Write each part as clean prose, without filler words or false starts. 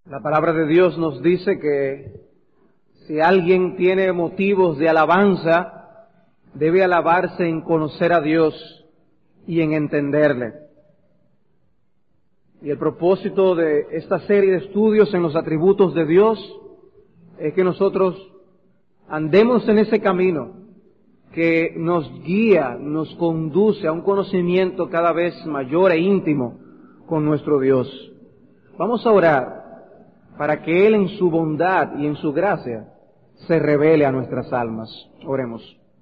La palabra de Dios nos dice que si alguien tiene motivos de alabanza, debe alabarse en conocer a Dios y en entenderle. Y el propósito de esta serie de estudios en los atributos de Dios es que nosotros andemos en ese camino que nos guía, nos conduce a un conocimiento cada vez mayor e íntimo con nuestro Dios. Vamos a orar para que Él en su bondad y en su gracia se revele a nuestras almas. Oremos.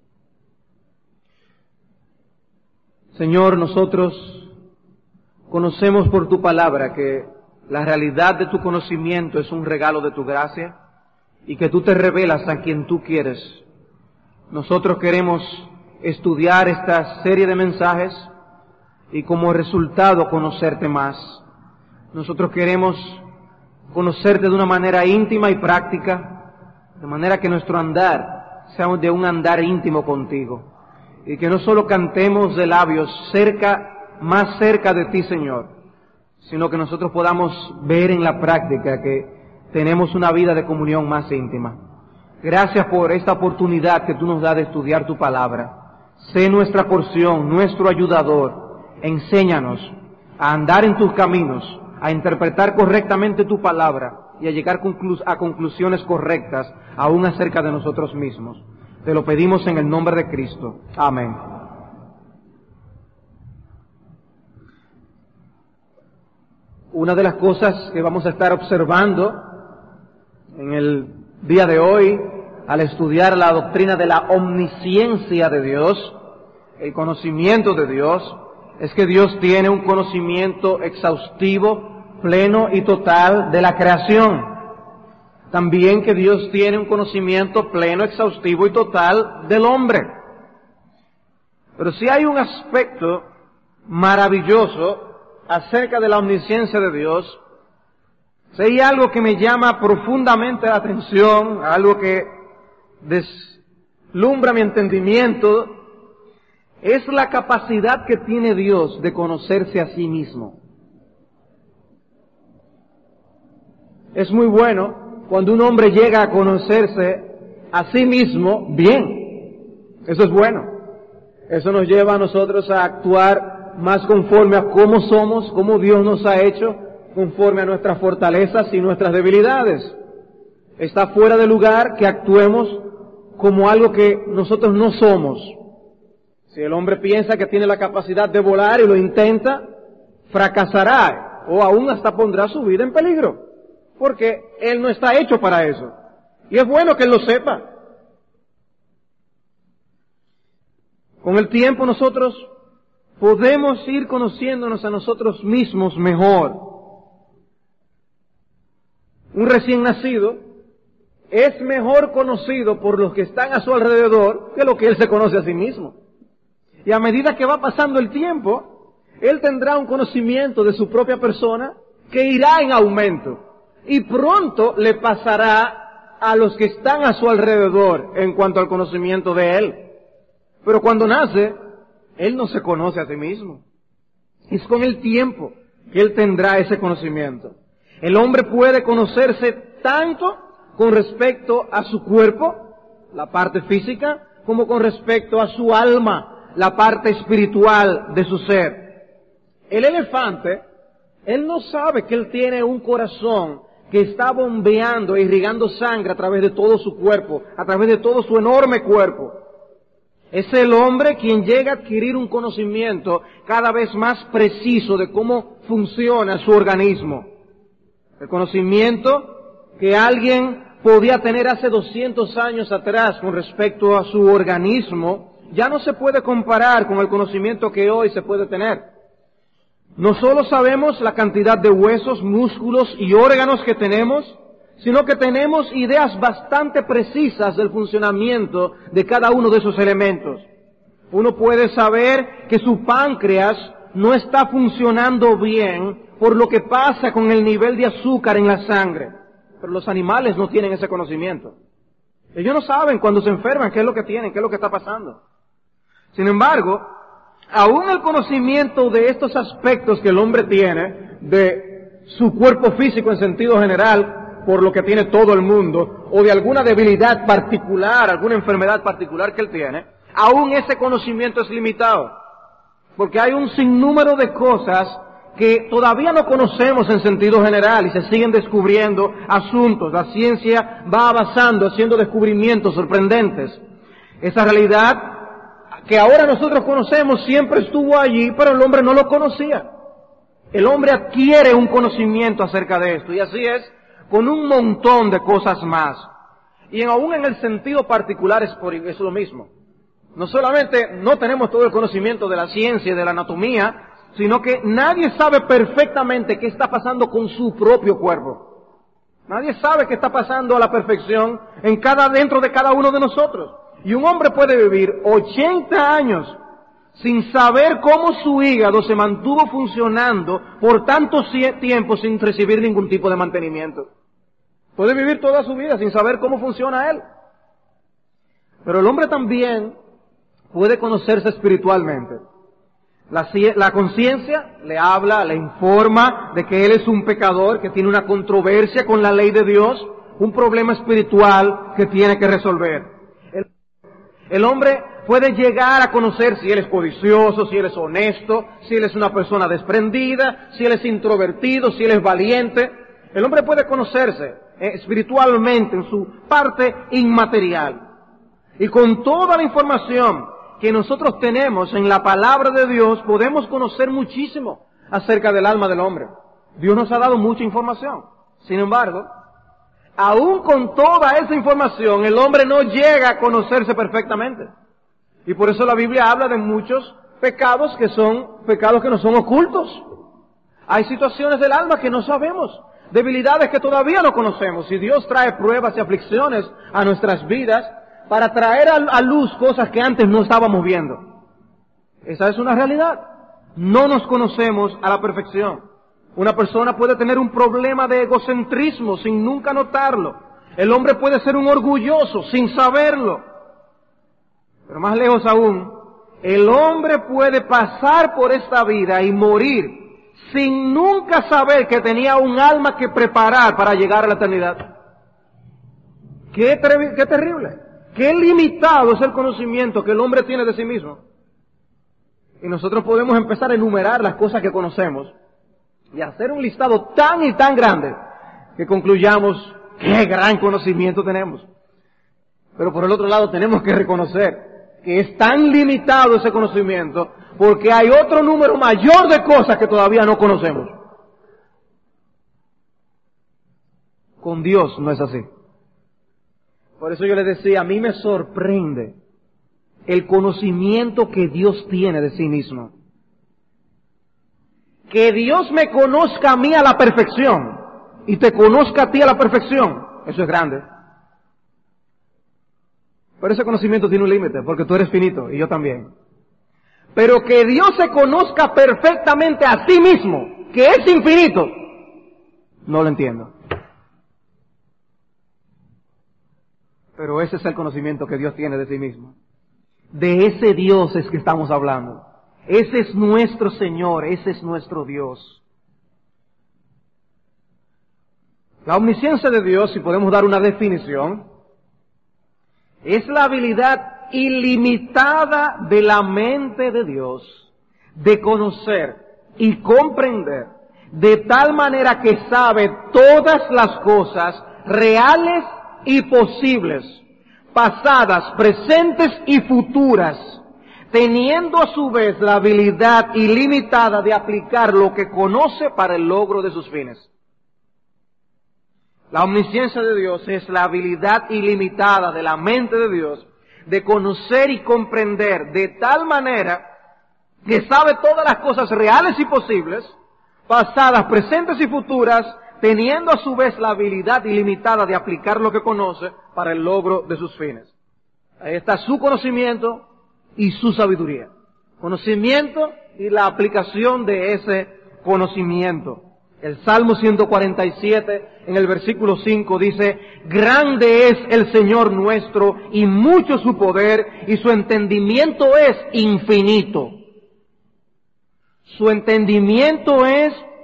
Señor, nosotros conocemos por tu palabra que la realidad de tu conocimiento es un regalo de tu gracia y que tú te revelas a quien tú quieres. Nosotros queremos estudiar esta serie de mensajes y como resultado conocerte más. Nosotros queremos conocerte de una manera íntima y práctica, de manera que nuestro andar sea de un andar íntimo contigo. Y que no solo cantemos de labios más cerca de ti, Señor, sino que nosotros podamos ver en la práctica que tenemos una vida de comunión más íntima. Gracias por esta oportunidad que tú nos das de estudiar tu palabra. Sé nuestra porción, nuestro ayudador. Enséñanos a andar en tus caminos, a interpretar correctamente tu palabra y a llegar a conclusiones correctas aún acerca de nosotros mismos. Te lo pedimos en el nombre de Cristo. Amén. Una de las cosas que vamos a estar observando en el día de hoy, al estudiar la doctrina de la omnisciencia de Dios, el conocimiento de Dios, es que Dios tiene un conocimiento exhaustivo, pleno y total de la creación. También que Dios tiene un conocimiento pleno, exhaustivo y total del hombre. Pero si hay un aspecto maravilloso acerca de la omnisciencia de Dios, si hay algo que me llama profundamente la atención, algo que deslumbra mi entendimiento, es la capacidad que tiene Dios de conocerse a sí mismo. Es muy bueno cuando un hombre llega a conocerse a sí mismo bien. Eso es bueno. Eso nos lleva a nosotros a actuar más conforme a cómo somos, cómo Dios nos ha hecho, conforme a nuestras fortalezas y nuestras debilidades. Está fuera de lugar que actuemos como algo que nosotros no somos. Si el hombre piensa que tiene la capacidad de volar y lo intenta, fracasará o aún hasta pondrá su vida en peligro. Porque él no está hecho para eso. Y es bueno que él lo sepa. Con el tiempo nosotros podemos ir conociéndonos a nosotros mismos mejor. Un recién nacido es mejor conocido por los que están a su alrededor que lo que él se conoce a sí mismo. Y a medida que va pasando el tiempo, él tendrá un conocimiento de su propia persona que irá en aumento. Y pronto le pasará a los que están a su alrededor en cuanto al conocimiento de él. Pero cuando nace, él no se conoce a sí mismo. Es con el tiempo que él tendrá ese conocimiento. El hombre puede conocerse tanto con respecto a su cuerpo, la parte física, como con respecto a su alma, la parte espiritual de su ser. El elefante, él no sabe que él tiene un corazón que está bombeando e irrigando sangre a través de todo su cuerpo, a través de todo su enorme cuerpo. Es el hombre quien llega a adquirir un conocimiento cada vez más preciso de cómo funciona su organismo. El conocimiento que alguien podía tener hace 200 años atrás con respecto a su organismo, ya no se puede comparar con el conocimiento que hoy se puede tener. No solo sabemos la cantidad de huesos, músculos y órganos que tenemos, sino que tenemos ideas bastante precisas del funcionamiento de cada uno de esos elementos. Uno puede saber que su páncreas no está funcionando bien por lo que pasa con el nivel de azúcar en la sangre. Pero los animales no tienen ese conocimiento. Ellos no saben cuando se enferman qué es lo que tienen, qué es lo que está pasando. Sin embargo, aún el conocimiento de estos aspectos que el hombre tiene, de su cuerpo físico en sentido general, por lo que tiene todo el mundo, o de alguna debilidad particular, alguna enfermedad particular que él tiene, aún ese conocimiento es limitado. Porque hay un sinnúmero de cosas que todavía no conocemos en sentido general y se siguen descubriendo asuntos. La ciencia va avanzando, haciendo descubrimientos sorprendentes. Esa realidad que ahora nosotros conocemos siempre estuvo allí, pero el hombre no lo conocía. El hombre adquiere un conocimiento acerca de esto, y así es con un montón de cosas más. Y aún en el sentido particular es lo mismo. No solamente no tenemos todo el conocimiento de la ciencia y de la anatomía, sino que nadie sabe perfectamente qué está pasando con su propio cuerpo. Nadie sabe qué está pasando a la perfección dentro de cada uno de nosotros. Y un hombre puede vivir 80 años sin saber cómo su hígado se mantuvo funcionando por tanto tiempo sin recibir ningún tipo de mantenimiento. Puede vivir toda su vida sin saber cómo funciona él. Pero el hombre también puede conocerse espiritualmente. La conciencia le habla, le informa de que él es un pecador, que tiene una controversia con la ley de Dios, un problema espiritual que tiene que resolver. El hombre puede llegar a conocer si él es codicioso, si él es honesto, si él es una persona desprendida, si él es introvertido, si él es valiente. El hombre puede conocerse espiritualmente en su parte inmaterial. Y con toda la información que nosotros tenemos en la palabra de Dios, podemos conocer muchísimo acerca del alma del hombre. Dios nos ha dado mucha información. Sin embargo, aún con toda esa información, el hombre no llega a conocerse perfectamente. Y por eso la Biblia habla de muchos pecados que no son ocultos. Hay situaciones del alma que no sabemos, debilidades que todavía no conocemos. Y Dios trae pruebas y aflicciones a nuestras vidas para traer a luz cosas que antes no estábamos viendo. Esa es una realidad. No nos conocemos a la perfección. Una persona puede tener un problema de egocentrismo sin nunca notarlo. El hombre puede ser un orgulloso sin saberlo. Pero más lejos aún, el hombre puede pasar por esta vida y morir sin nunca saber que tenía un alma que preparar para llegar a la eternidad. ¡Qué terrible! ¡Qué limitado es el conocimiento que el hombre tiene de sí mismo! Y nosotros podemos empezar a enumerar las cosas que conocemos y hacer un listado tan y tan grande que concluyamos qué gran conocimiento tenemos. Pero por el otro lado tenemos que reconocer que es tan limitado ese conocimiento porque hay otro número mayor de cosas que todavía no conocemos. Con Dios no es así. Por eso yo les decía, a mí me sorprende el conocimiento que Dios tiene de sí mismo. Que Dios me conozca a mí a la perfección y te conozca a ti a la perfección, eso es grande. Pero ese conocimiento tiene un límite, porque tú eres finito y yo también. Pero que Dios se conozca perfectamente a sí mismo, que es infinito, no lo entiendo. Pero ese es el conocimiento que Dios tiene de sí mismo. De ese Dios es que estamos hablando. Ese es nuestro Señor, ese es nuestro Dios. La omnisciencia de Dios, si podemos dar una definición, es la habilidad ilimitada de la mente de Dios de conocer y comprender de tal manera que sabe todas las cosas reales y posibles, pasadas, presentes y futuras, teniendo a su vez la habilidad ilimitada de aplicar lo que conoce para el logro de sus fines. La omnisciencia de Dios es la habilidad ilimitada de la mente de Dios de conocer y comprender de tal manera que sabe todas las cosas reales y posibles, pasadas, presentes y futuras, teniendo a su vez la habilidad ilimitada de aplicar lo que conoce para el logro de sus fines. Ahí está su conocimiento y su sabiduría. Conocimiento y la aplicación de ese conocimiento. El Salmo 147, en el versículo 5, dice, grande es el Señor nuestro y mucho su poder y su entendimiento es infinito. Su entendimiento es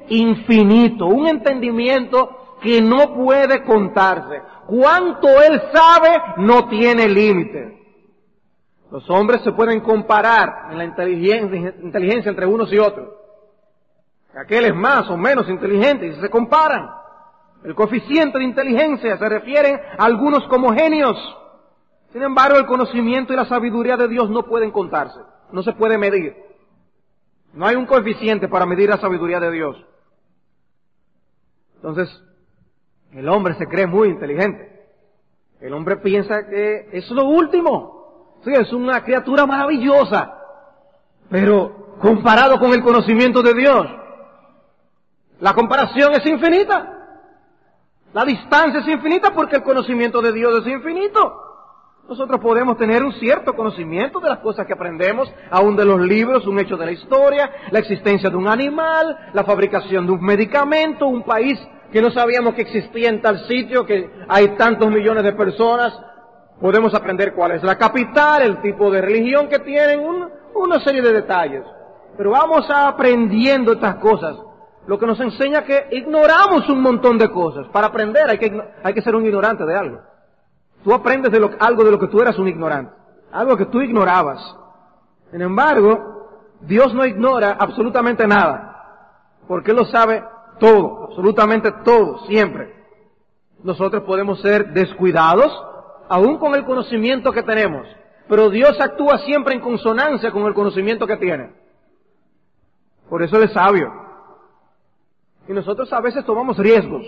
infinito, un entendimiento que no puede contarse. Cuanto Él sabe no tiene límite. Los hombres se pueden comparar en la inteligencia entre unos y otros. Aquel es más o menos inteligente y se comparan. El coeficiente de inteligencia se refieren a algunos como genios. Sin embargo, el conocimiento y la sabiduría de Dios no pueden contarse, no se puede medir. No hay un coeficiente para medir la sabiduría de Dios. Entonces, el hombre se cree muy inteligente. El hombre piensa que es lo último. Sí, es una criatura maravillosa. Pero comparado con el conocimiento de Dios, la comparación es infinita. La distancia es infinita porque el conocimiento de Dios es infinito. Nosotros podemos tener un cierto conocimiento de las cosas que aprendemos, aún de los libros, un hecho de la historia, la existencia de un animal, la fabricación de un medicamento, un país que no sabíamos que existía en tal sitio, que hay tantos millones de personas. Podemos aprender cuál es la capital, el tipo de religión que tienen, una serie de detalles. Pero vamos aprendiendo estas cosas, lo que nos enseña que ignoramos un montón de cosas. Para aprender hay que ser un ignorante de algo. Tú aprendes algo de lo que tú eras un ignorante, algo que tú ignorabas. Sin embargo, Dios no ignora absolutamente nada, porque Él lo sabe todo, absolutamente todo, siempre. Nosotros podemos ser descuidados, aún con el conocimiento que tenemos, pero Dios actúa siempre en consonancia con el conocimiento que tiene. Por eso Él es sabio. Y nosotros a veces tomamos riesgos.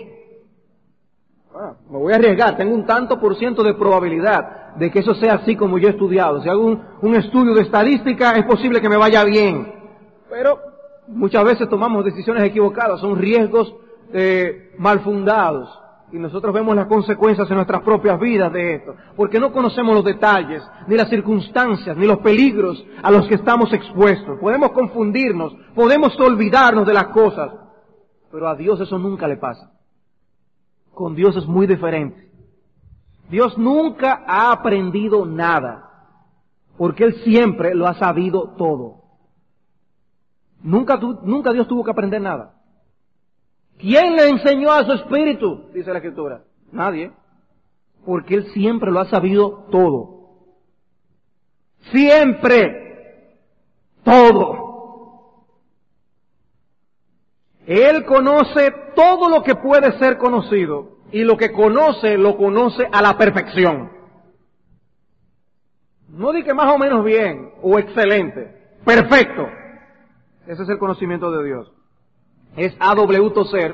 Me voy a arriesgar, tengo un tanto por ciento de probabilidad de que eso sea así como yo he estudiado. Si hago un estudio de estadística, es posible que me vaya bien. Pero muchas veces tomamos decisiones equivocadas, son riesgos mal fundados. Y nosotros vemos las consecuencias en nuestras propias vidas de esto, porque no conocemos los detalles, ni las circunstancias, ni los peligros a los que estamos expuestos. Podemos confundirnos, podemos olvidarnos de las cosas, pero a Dios eso nunca le pasa. Con Dios es muy diferente. Dios nunca ha aprendido nada, porque Él siempre lo ha sabido todo. Nunca Dios tuvo que aprender nada. ¿Quién le enseñó a su espíritu? Dice la Escritura. Nadie. Porque Él siempre lo ha sabido todo. Siempre. Todo. Él conoce todo lo que puede ser conocido. Y lo que conoce, lo conoce a la perfección. No di que más o menos bien o excelente. Perfecto. Ese es el conocimiento de Dios. Es A.W. Tozer,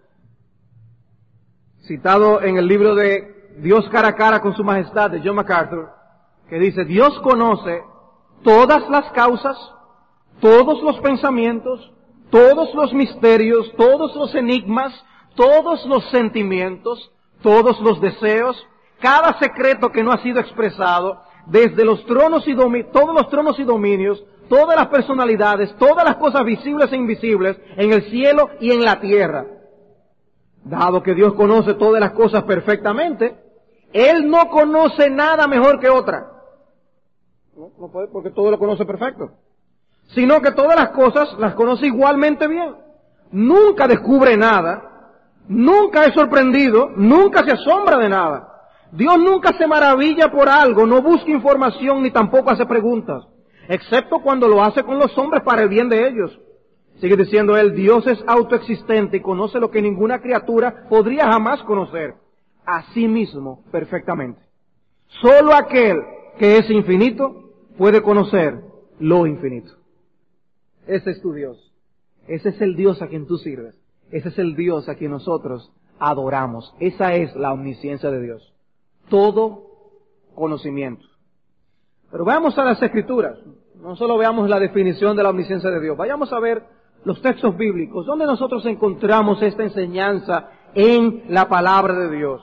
citado en el libro de Dios cara a cara con su majestad de John MacArthur, que dice: Dios conoce todas las causas, todos los pensamientos, todos los misterios, todos los enigmas, todos los sentimientos, todos los deseos, cada secreto que no ha sido expresado, desde los tronos todos los tronos y dominios, todas las personalidades, todas las cosas visibles e invisibles, en el cielo y en la tierra. Dado que Dios conoce todas las cosas perfectamente, Él no conoce nada mejor que otra. No puede, porque todo lo conoce perfecto. Sino que todas las cosas las conoce igualmente bien. Nunca descubre nada, nunca es sorprendido, nunca se asombra de nada. Dios nunca se maravilla por algo, no busca información ni tampoco hace preguntas, excepto cuando lo hace con los hombres para el bien de ellos. Sigue diciendo él: Dios es autoexistente y conoce lo que ninguna criatura podría jamás conocer, a sí mismo perfectamente. Solo aquel que es infinito puede conocer lo infinito. Ese es tu Dios. Ese es el Dios a quien tú sirves. Ese es el Dios a quien nosotros adoramos. Esa es la omnisciencia de Dios. Todo conocimiento. Pero vayamos a las Escrituras. No solo veamos la definición de la omnisciencia de Dios. Vayamos a ver los textos bíblicos, donde nosotros encontramos esta enseñanza en la palabra de Dios.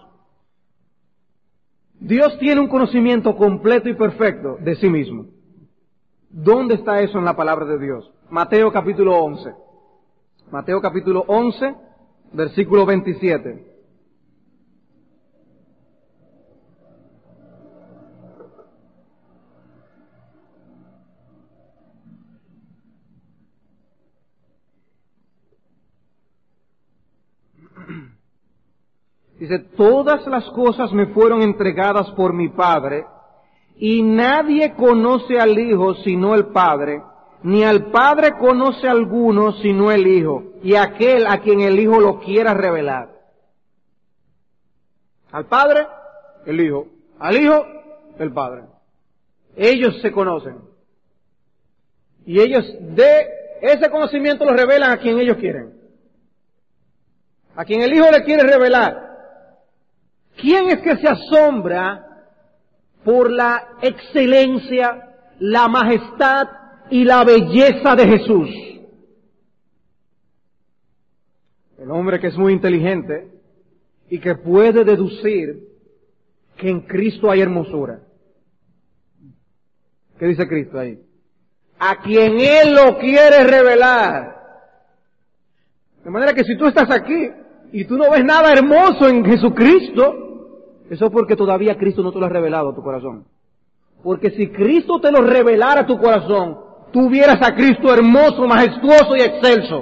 Dios tiene un conocimiento completo y perfecto de sí mismo. ¿Dónde está eso en la palabra de Dios? Mateo capítulo 11. Mateo capítulo 11, versículo 27. Dice, todas las cosas me fueron entregadas por mi Padre, y nadie conoce al Hijo sino el Padre, ni al Padre conoce a alguno sino el Hijo, y aquel a quien el Hijo lo quiera revelar. Al Padre, el Hijo. Al Hijo, el Padre. Ellos se conocen. Y ellos de ese conocimiento lo revelan a quien ellos quieren. A quien el Hijo le quiere revelar. ¿Quién es que se asombra por la excelencia, la majestad y la belleza de Jesús? El hombre que es muy inteligente y que puede deducir que en Cristo hay hermosura. ¿Qué dice Cristo ahí? A quien Él lo quiere revelar. De manera que si tú estás aquí y tú no ves nada hermoso en Jesucristo, eso es porque todavía Cristo no te lo ha revelado a tu corazón. Porque si Cristo te lo revelara a tu corazón, tú vieras a Cristo hermoso, majestuoso y excelso.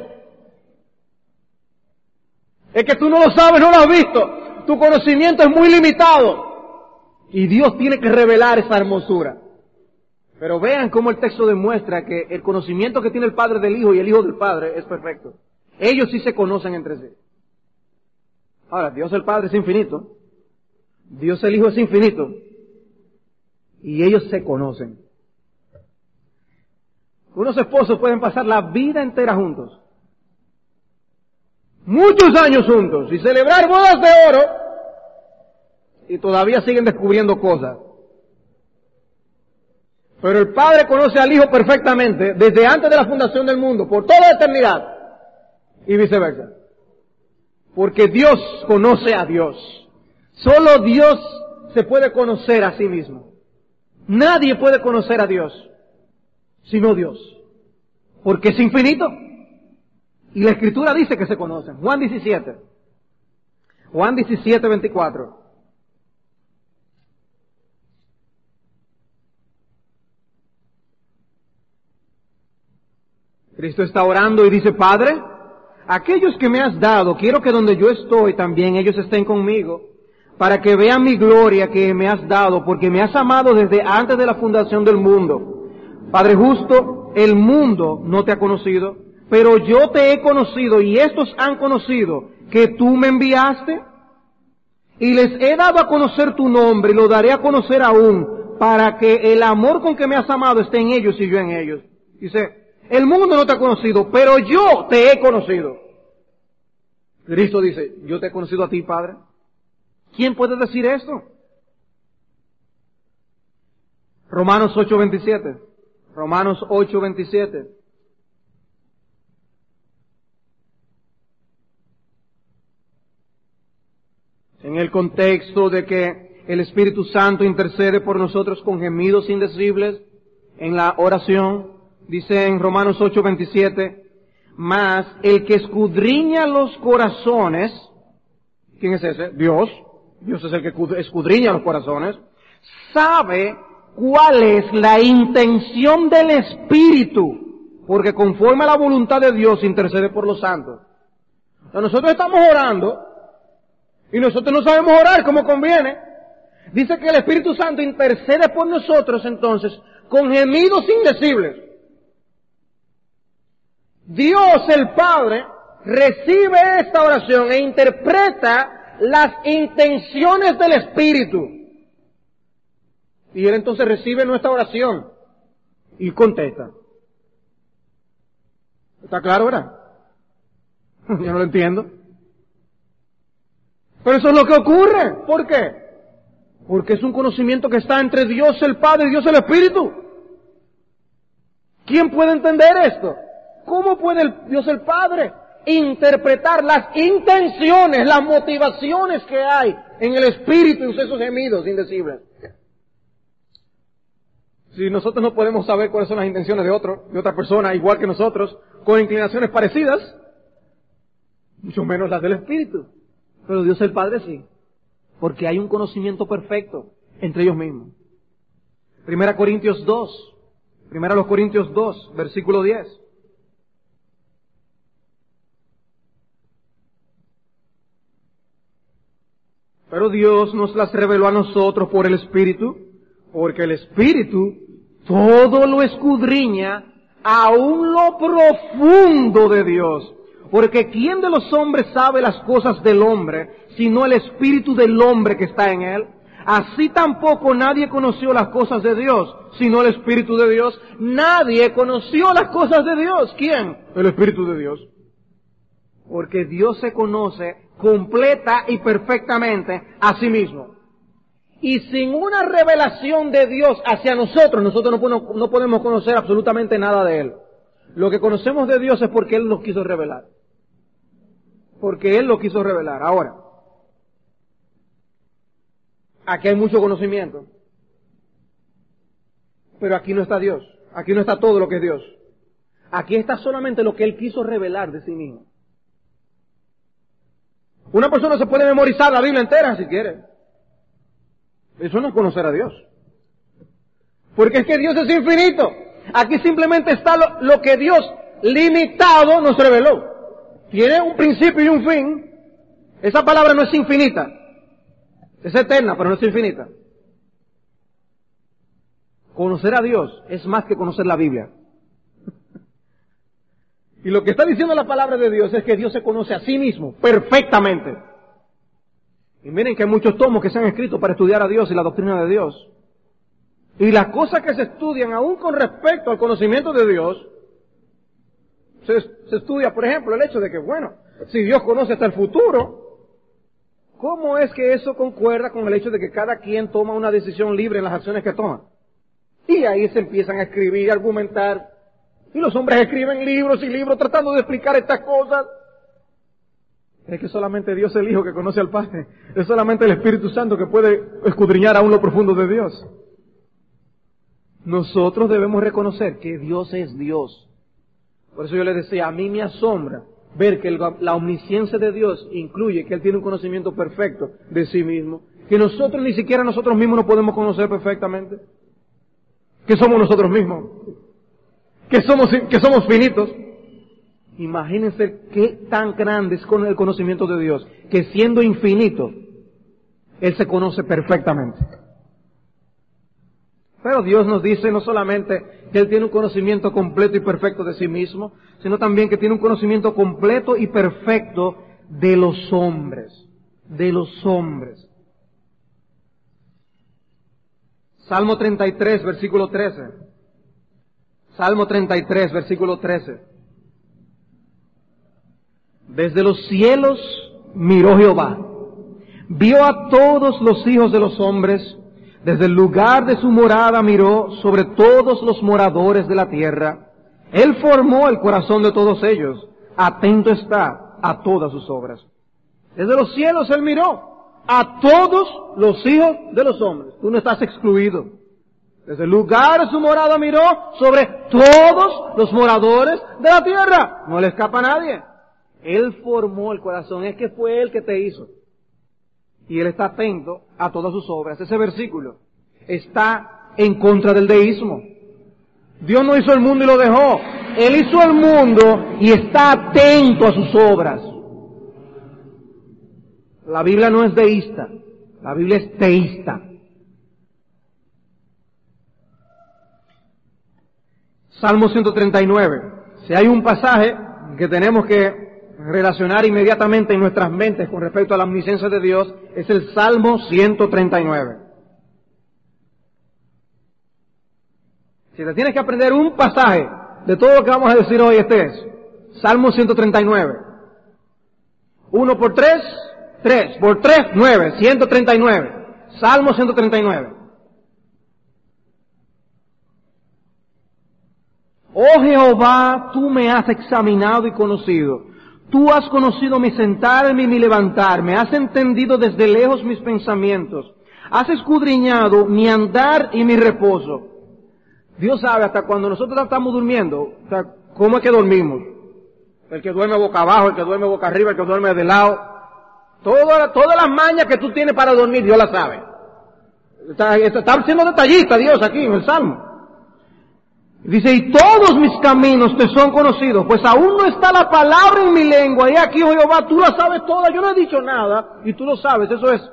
Es que tú no lo sabes, no lo has visto. Tu conocimiento es muy limitado. Y Dios tiene que revelar esa hermosura. Pero vean cómo el texto demuestra que el conocimiento que tiene el Padre del Hijo y el Hijo del Padre es perfecto. Ellos sí se conocen entre sí. Ahora, Dios el Padre es infinito. Dios el Hijo es infinito. Y ellos se conocen. Unos esposos pueden pasar la vida entera juntos. Muchos años juntos. Y celebrar bodas de oro. Y todavía siguen descubriendo cosas. Pero el Padre conoce al Hijo perfectamente desde antes de la fundación del mundo, por toda la eternidad. Y viceversa. Porque Dios conoce a Dios. Solo Dios se puede conocer a sí mismo. Nadie puede conocer a Dios, sino Dios. Porque es infinito. Y la Escritura dice que se conocen. Juan 17. Juan 17, 24. Cristo está orando y dice, Padre, aquellos que me has dado, quiero que donde yo estoy también ellos estén conmigo, para que vean mi gloria que me has dado, porque me has amado desde antes de la fundación del mundo. Padre justo, el mundo no te ha conocido, pero yo te he conocido y estos han conocido que tú me enviaste, y les he dado a conocer tu nombre y lo daré a conocer aún, para que el amor con que me has amado esté en ellos y yo en ellos. Dice, el mundo no te ha conocido, pero yo te he conocido. Cristo dice, yo te he conocido a ti, Padre. ¿Quién puede decir esto? Romanos 8:27. Romanos 8:27. En el contexto de que el Espíritu Santo intercede por nosotros con gemidos indecibles en la oración, dice en Romanos 8:27, mas el que escudriña los corazones, ¿quién es ese? Dios. Dios es el que escudriña los corazones, sabe cuál es la intención del Espíritu, porque conforme a la voluntad de Dios intercede por los santos. Entonces nosotros estamos orando, y nosotros no sabemos orar como conviene. Dice que el Espíritu Santo intercede por nosotros entonces, con gemidos indecibles. Dios el Padre recibe esta oración e interpreta las intenciones del Espíritu. Y Él entonces recibe nuestra oración y contesta. ¿Está claro, verdad? Yo no lo entiendo. Pero eso es lo que ocurre. ¿Por qué? Porque es un conocimiento que está entre Dios el Padre y Dios el Espíritu. ¿Quién puede entender esto? ¿Cómo puede Dios el Padre interpretar las intenciones, las motivaciones que hay en el Espíritu y esos gemidos indecibles? Si nosotros no podemos saber cuáles son las intenciones de otra persona, igual que nosotros, con inclinaciones parecidas, mucho menos las del Espíritu. Pero Dios el Padre sí, porque hay un conocimiento perfecto entre ellos mismos. Primera Corintios 2, versículo 10. Pero Dios nos las reveló a nosotros por el Espíritu, porque el Espíritu todo lo escudriña, aún lo profundo de Dios. Porque ¿quién de los hombres sabe las cosas del hombre, sino el Espíritu del hombre que está en él? Así tampoco nadie conoció las cosas de Dios, sino el Espíritu de Dios. Nadie conoció las cosas de Dios. ¿Quién? El Espíritu de Dios. Porque Dios se conoce completa y perfectamente a sí mismo. Y sin una revelación de Dios hacia nosotros no podemos conocer absolutamente nada de Él. Lo que conocemos de Dios es porque Él nos quiso revelar. Porque Él lo quiso revelar. Ahora, aquí hay mucho conocimiento. Pero aquí no está Dios. Aquí no está todo lo que es Dios. Aquí está solamente lo que Él quiso revelar de sí mismo. Una persona se puede memorizar la Biblia entera si quiere. Eso no es conocer a Dios. Porque es que Dios es infinito. Aquí simplemente está lo que Dios limitado nos reveló. Tiene un principio y un fin. Esa palabra no es infinita. Es eterna, pero no es infinita. Conocer a Dios es más que conocer la Biblia. Y lo que está diciendo la palabra de Dios es que Dios se conoce a sí mismo perfectamente. Y miren que hay muchos tomos que se han escrito para estudiar a Dios y la doctrina de Dios. Y las cosas que se estudian, aún con respecto al conocimiento de Dios, se estudia, por ejemplo, el hecho de que, bueno, si Dios conoce hasta el futuro, ¿cómo es que eso concuerda con el hecho de que cada quien toma una decisión libre en las acciones que toma? Y ahí se empiezan a escribir, a argumentar. Y los hombres escriben libros y libros tratando de explicar estas cosas. Es que solamente Dios es el Hijo que conoce al Padre. Es solamente el Espíritu Santo que puede escudriñar aún lo profundo de Dios. Nosotros debemos reconocer que Dios es Dios. Por eso yo les decía, a mí me asombra ver que la omnisciencia de Dios incluye que Él tiene un conocimiento perfecto de sí mismo. Que nosotros ni siquiera nosotros mismos nos podemos conocer perfectamente. Que somos nosotros mismos. Que somos finitos. Imagínense qué tan grande es con el conocimiento de Dios, que siendo infinito, Él se conoce perfectamente. Pero Dios nos dice no solamente que Él tiene un conocimiento completo y perfecto de sí mismo, sino también que tiene un conocimiento completo y perfecto de los hombres. De los hombres. Salmo 33, versículo 13. Salmo 33, versículo 13. Desde los cielos miró Jehová, vio a todos los hijos de los hombres, desde el lugar de su morada miró sobre todos los moradores de la tierra. Él formó el corazón de todos ellos, atento está a todas sus obras. Desde los cielos Él miró a todos los hijos de los hombres. Tú no estás excluido. Desde el lugar de su morada miró sobre todos los moradores de la tierra. No le escapa a nadie. Él formó el corazón, es que fue Él que te hizo. Y Él está atento a todas sus obras. Ese versículo está en contra del deísmo. Dios no hizo el mundo y lo dejó. Él hizo el mundo y está atento a sus obras. La Biblia no es deísta, la Biblia es teísta. Salmo 139. Si hay un pasaje que tenemos que relacionar inmediatamente en nuestras mentes con respecto a la omnisciencia de Dios, es el Salmo 139. Si te tienes que aprender un pasaje de todo lo que vamos a decir hoy, este es Salmo 139. 1 por 3, 3 por 3, 9, 139. Salmo 139. Oh Jehová, tú me has examinado y conocido. Tú has conocido mi sentarme y mi levantarme. Has entendido desde lejos mis pensamientos. Has escudriñado mi andar y mi reposo. Dios sabe hasta cuando nosotros estamos durmiendo, o sea, cómo es que dormimos. El que duerme boca abajo, el que duerme boca arriba, el que duerme de lado. Todas las mañas que tú tienes para dormir, Dios las sabe. Está siendo detallista Dios aquí en el Salmo. Dice, y todos mis caminos te son conocidos, pues aún no está la palabra en mi lengua, y aquí, oh Jehová, tú la sabes toda, yo no he dicho nada, y tú lo sabes, eso es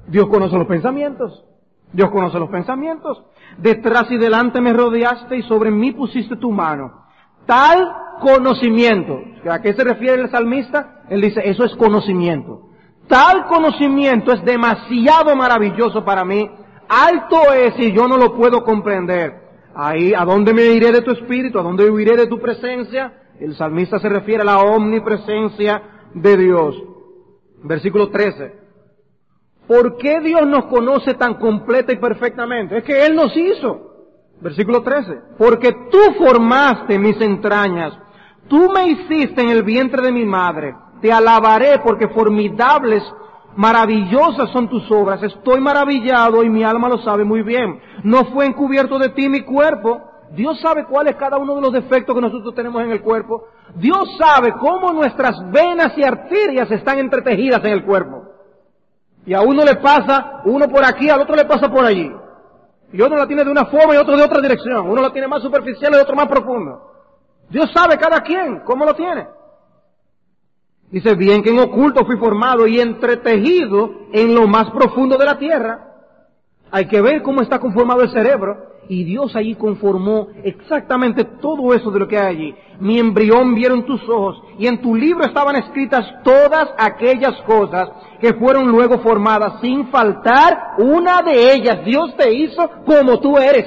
Dios conoce los pensamientos. Dios conoce los pensamientos. Detrás y delante me rodeaste y sobre mí pusiste tu mano. Tal conocimiento. ¿A qué se refiere el salmista? Él dice, eso es conocimiento. Tal conocimiento es demasiado maravilloso para mí. Alto es y yo no lo puedo comprender. Ahí, ¿a dónde me iré de tu espíritu? ¿A dónde huiré de tu presencia? El salmista se refiere a la omnipresencia de Dios. Versículo 13. ¿Por qué Dios nos conoce tan completa y perfectamente? Es que Él nos hizo. Versículo 13. Porque tú formaste mis entrañas. Tú me hiciste en el vientre de mi madre. Te alabaré porque formidables, maravillosas son tus obras. Estoy maravillado y mi alma lo sabe muy bien. No fue encubierto de ti mi cuerpo. Dios sabe cuál es cada uno de los defectos que nosotros tenemos en el cuerpo. Dios sabe cómo nuestras venas y arterias están entretejidas en el cuerpo. Y a uno le pasa, uno por aquí, al otro le pasa por allí. Y uno la tiene de una forma y otro de otra dirección. Uno la tiene más superficial y otro más profundo. Dios sabe cada quien cómo lo tiene. Dice, bien que en oculto fui formado y entretejido en lo más profundo de la tierra. Hay que ver cómo está conformado el cerebro. Y Dios allí conformó exactamente todo eso de lo que hay allí. Mi embrión vieron tus ojos, y en tu libro estaban escritas todas aquellas cosas que fueron luego formadas, sin faltar una de ellas. Dios te hizo como tú eres.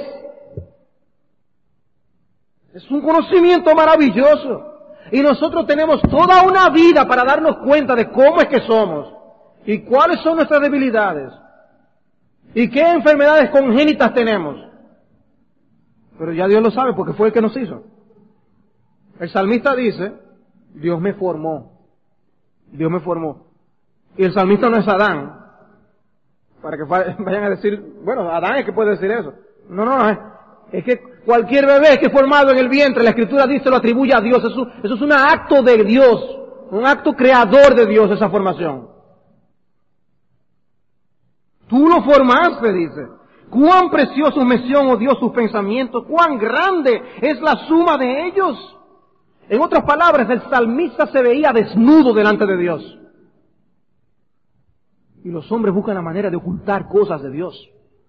Es un conocimiento maravilloso. Y nosotros tenemos toda una vida para darnos cuenta de cómo es que somos, y cuáles son nuestras debilidades, y qué enfermedades congénitas tenemos. Pero ya Dios lo sabe porque fue el que nos hizo. El salmista dice, Dios me formó. Dios me formó. Y el salmista no es Adán. Para que vayan a decir, bueno, Adán es que puede decir eso. No, es que cualquier bebé que es formado en el vientre, la Escritura dice, lo atribuye a Dios. Eso es un acto de Dios, un acto creador de Dios, esa formación. Tú lo formaste, dice. Cuán preciosos me son, oh Dios, sus pensamientos, cuán grande es la suma de ellos. En otras palabras, el salmista se veía desnudo delante de Dios. Y los hombres buscan la manera de ocultar cosas de Dios.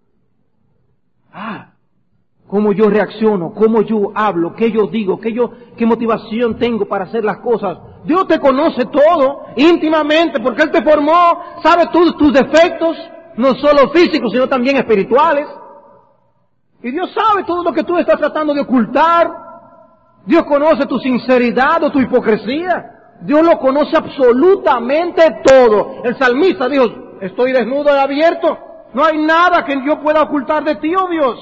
Cómo yo reacciono, cómo yo hablo, qué yo digo, qué motivación tengo para hacer las cosas. Dios te conoce todo íntimamente porque Él te formó, sabe tus defectos, no solo físicos, sino también espirituales. Y Dios sabe todo lo que tú estás tratando de ocultar. Dios conoce tu sinceridad o tu hipocresía. Dios lo conoce absolutamente todo. El salmista dijo, estoy desnudo y abierto. No hay nada que yo pueda ocultar de ti, oh Dios.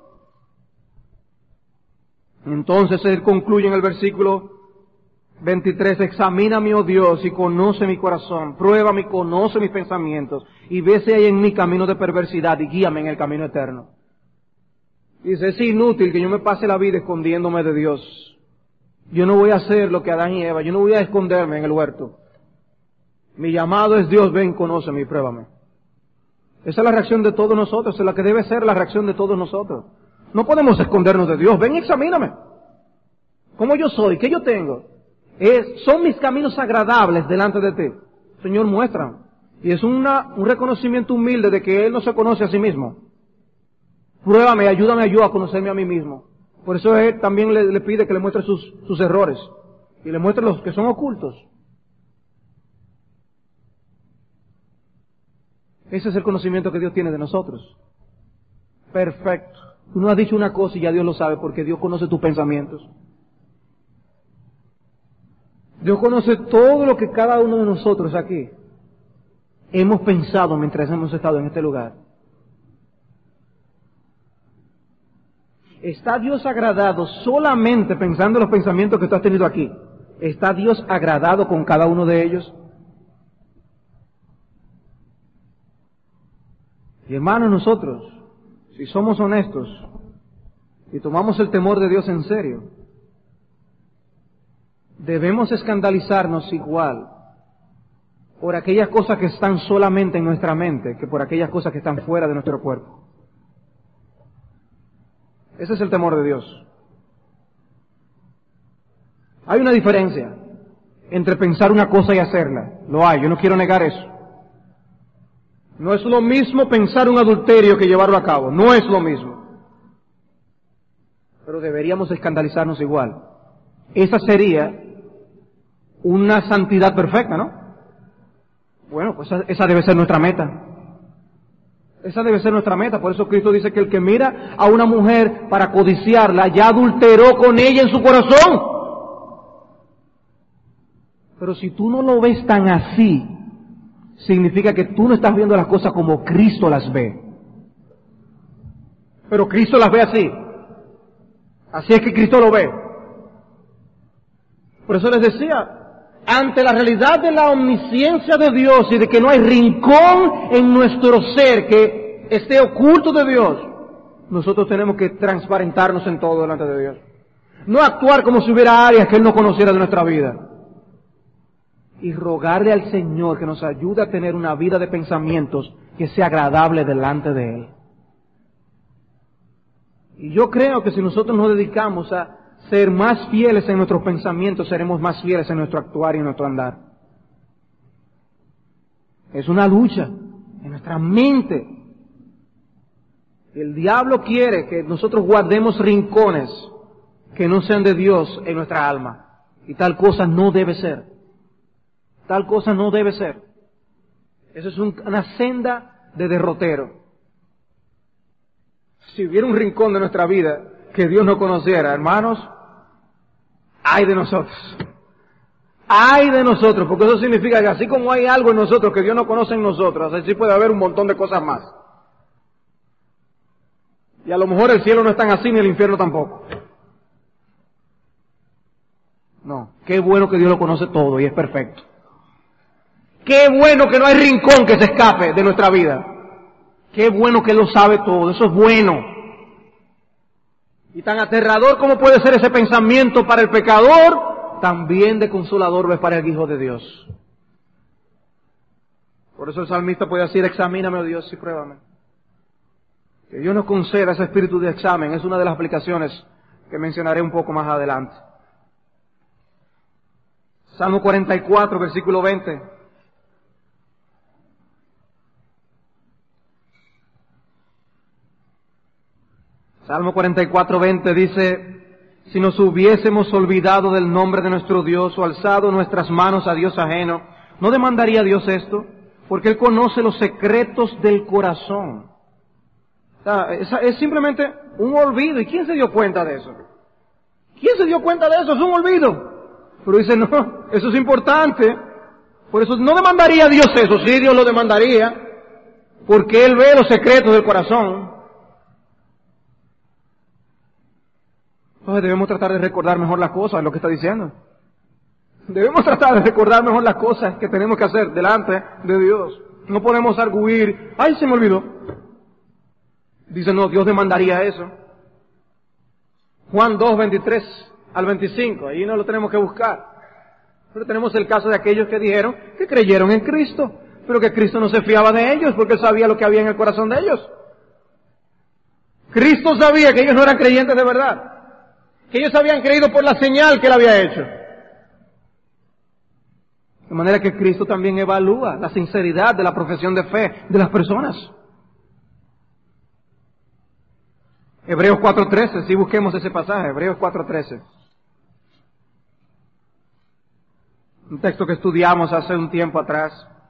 Entonces Él concluye en el versículo 23, examíname, oh Dios, y conoce mi corazón, pruébame y conoce mis pensamientos, y ve si hay en mi camino de perversidad, y guíame en el camino eterno. Dice, es inútil que yo me pase la vida escondiéndome de Dios. Yo no voy a hacer lo que Adán y Eva, yo no voy a esconderme en el huerto. Mi llamado es Dios, ven, conóceme y pruébame. Esa es la reacción de todos nosotros, es la que debe ser la reacción de todos nosotros. No podemos escondernos de Dios, ven y examíname. ¿Cómo yo soy? ¿Qué yo tengo? Son mis caminos agradables delante de ti. Señor, muéstrame. Y es un reconocimiento humilde de que Él no se conoce a sí mismo. Pruébame, ayúdame yo a conocerme a mí mismo. Por eso Él también le pide que le muestre sus errores. Y le muestre los que son ocultos. Ese es el conocimiento que Dios tiene de nosotros. Perfecto. Tú no has dicho una cosa y ya Dios lo sabe porque Dios conoce tus pensamientos. Dios conoce todo lo que cada uno de nosotros aquí hemos pensado mientras hemos estado en este lugar. ¿Está Dios agradado solamente pensando en los pensamientos que tú has tenido aquí? ¿Está Dios agradado con cada uno de ellos? Y hermanos, nosotros, si somos honestos y tomamos el temor de Dios en serio, debemos escandalizarnos igual por aquellas cosas que están solamente en nuestra mente que por aquellas cosas que están fuera de nuestro cuerpo. Ese es el temor de Dios. Hay una diferencia entre pensar una cosa y hacerla. Lo hay, yo no quiero negar eso. No es lo mismo pensar un adulterio que llevarlo a cabo. No es lo mismo. Pero deberíamos escandalizarnos igual. Esa sería una santidad perfecta, ¿no? Bueno, pues esa debe ser nuestra meta. Esa debe ser nuestra meta. Por eso Cristo dice que el que mira a una mujer para codiciarla, ya adulteró con ella en su corazón. Pero si tú no lo ves tan así, significa que tú no estás viendo las cosas como Cristo las ve. Pero Cristo las ve así. Así es que Cristo lo ve. Por eso les decía, ante la realidad de la omnisciencia de Dios y de que no hay rincón en nuestro ser que esté oculto de Dios, nosotros tenemos que transparentarnos en todo delante de Dios. No actuar como si hubiera áreas que Él no conociera de nuestra vida. Y rogarle al Señor que nos ayude a tener una vida de pensamientos que sea agradable delante de Él. Y yo creo que si nosotros nos dedicamos a ser más fieles en nuestros pensamientos, seremos más fieles en nuestro actuar y en nuestro andar. Es una lucha en nuestra mente. El diablo quiere que nosotros guardemos rincones que no sean de Dios en nuestra alma. Y tal cosa no debe ser. Tal cosa no debe ser. Eso es una senda de derrotero. Si hubiera un rincón de nuestra vida que Dios no conociera, hermanos, ¡ay de nosotros! ¡Ay de nosotros! Porque eso significa que así como hay algo en nosotros que Dios no conoce en nosotros, así puede haber un montón de cosas más. Y a lo mejor el cielo no es tan así ni el infierno tampoco. No, qué bueno que Dios lo conoce todo y es perfecto. Qué bueno que no hay rincón que se escape de nuestra vida. Qué bueno que Él lo sabe todo, eso es bueno. Y tan aterrador como puede ser ese pensamiento para el pecador, también de consolador lo es para el Hijo de Dios. Por eso el salmista puede decir, examíname, oh Dios, y pruébame. Que Dios nos conceda ese espíritu de examen, es una de las aplicaciones que mencionaré un poco más adelante. Salmo 44, versículo 20. Salmo 44, 20 dice, si nos hubiésemos olvidado del nombre de nuestro Dios o alzado nuestras manos a Dios ajeno, ¿no demandaría Dios esto? Porque Él conoce los secretos del corazón. O sea, es simplemente un olvido. ¿Y quién se dio cuenta de eso? ¿Quién se dio cuenta de eso? Es un olvido. Pero dice, no, eso es importante. Por eso no demandaría Dios eso. Sí, Dios lo demandaría. Porque Él ve los secretos del corazón. Entonces debemos tratar de recordar mejor las cosas, es lo que está diciendo. Debemos tratar de recordar mejor las cosas que tenemos que hacer delante de Dios. No podemos arguir, ¡ay, se me olvidó! Dice, no, Dios demandaría eso. Juan 2, 23 al 25, ahí no lo tenemos que buscar. Pero tenemos el caso de aquellos que dijeron que creyeron en Cristo, pero que Cristo no se fiaba de ellos porque Él sabía lo que había en el corazón de ellos. Cristo sabía que ellos no eran creyentes de verdad. Que ellos habían creído por la señal que Él había hecho. De manera que Cristo también evalúa la sinceridad de la profesión de fe de las personas. Hebreos 4:13, si busquemos ese pasaje, Hebreos 4:13. Un texto que estudiamos hace un tiempo atrás.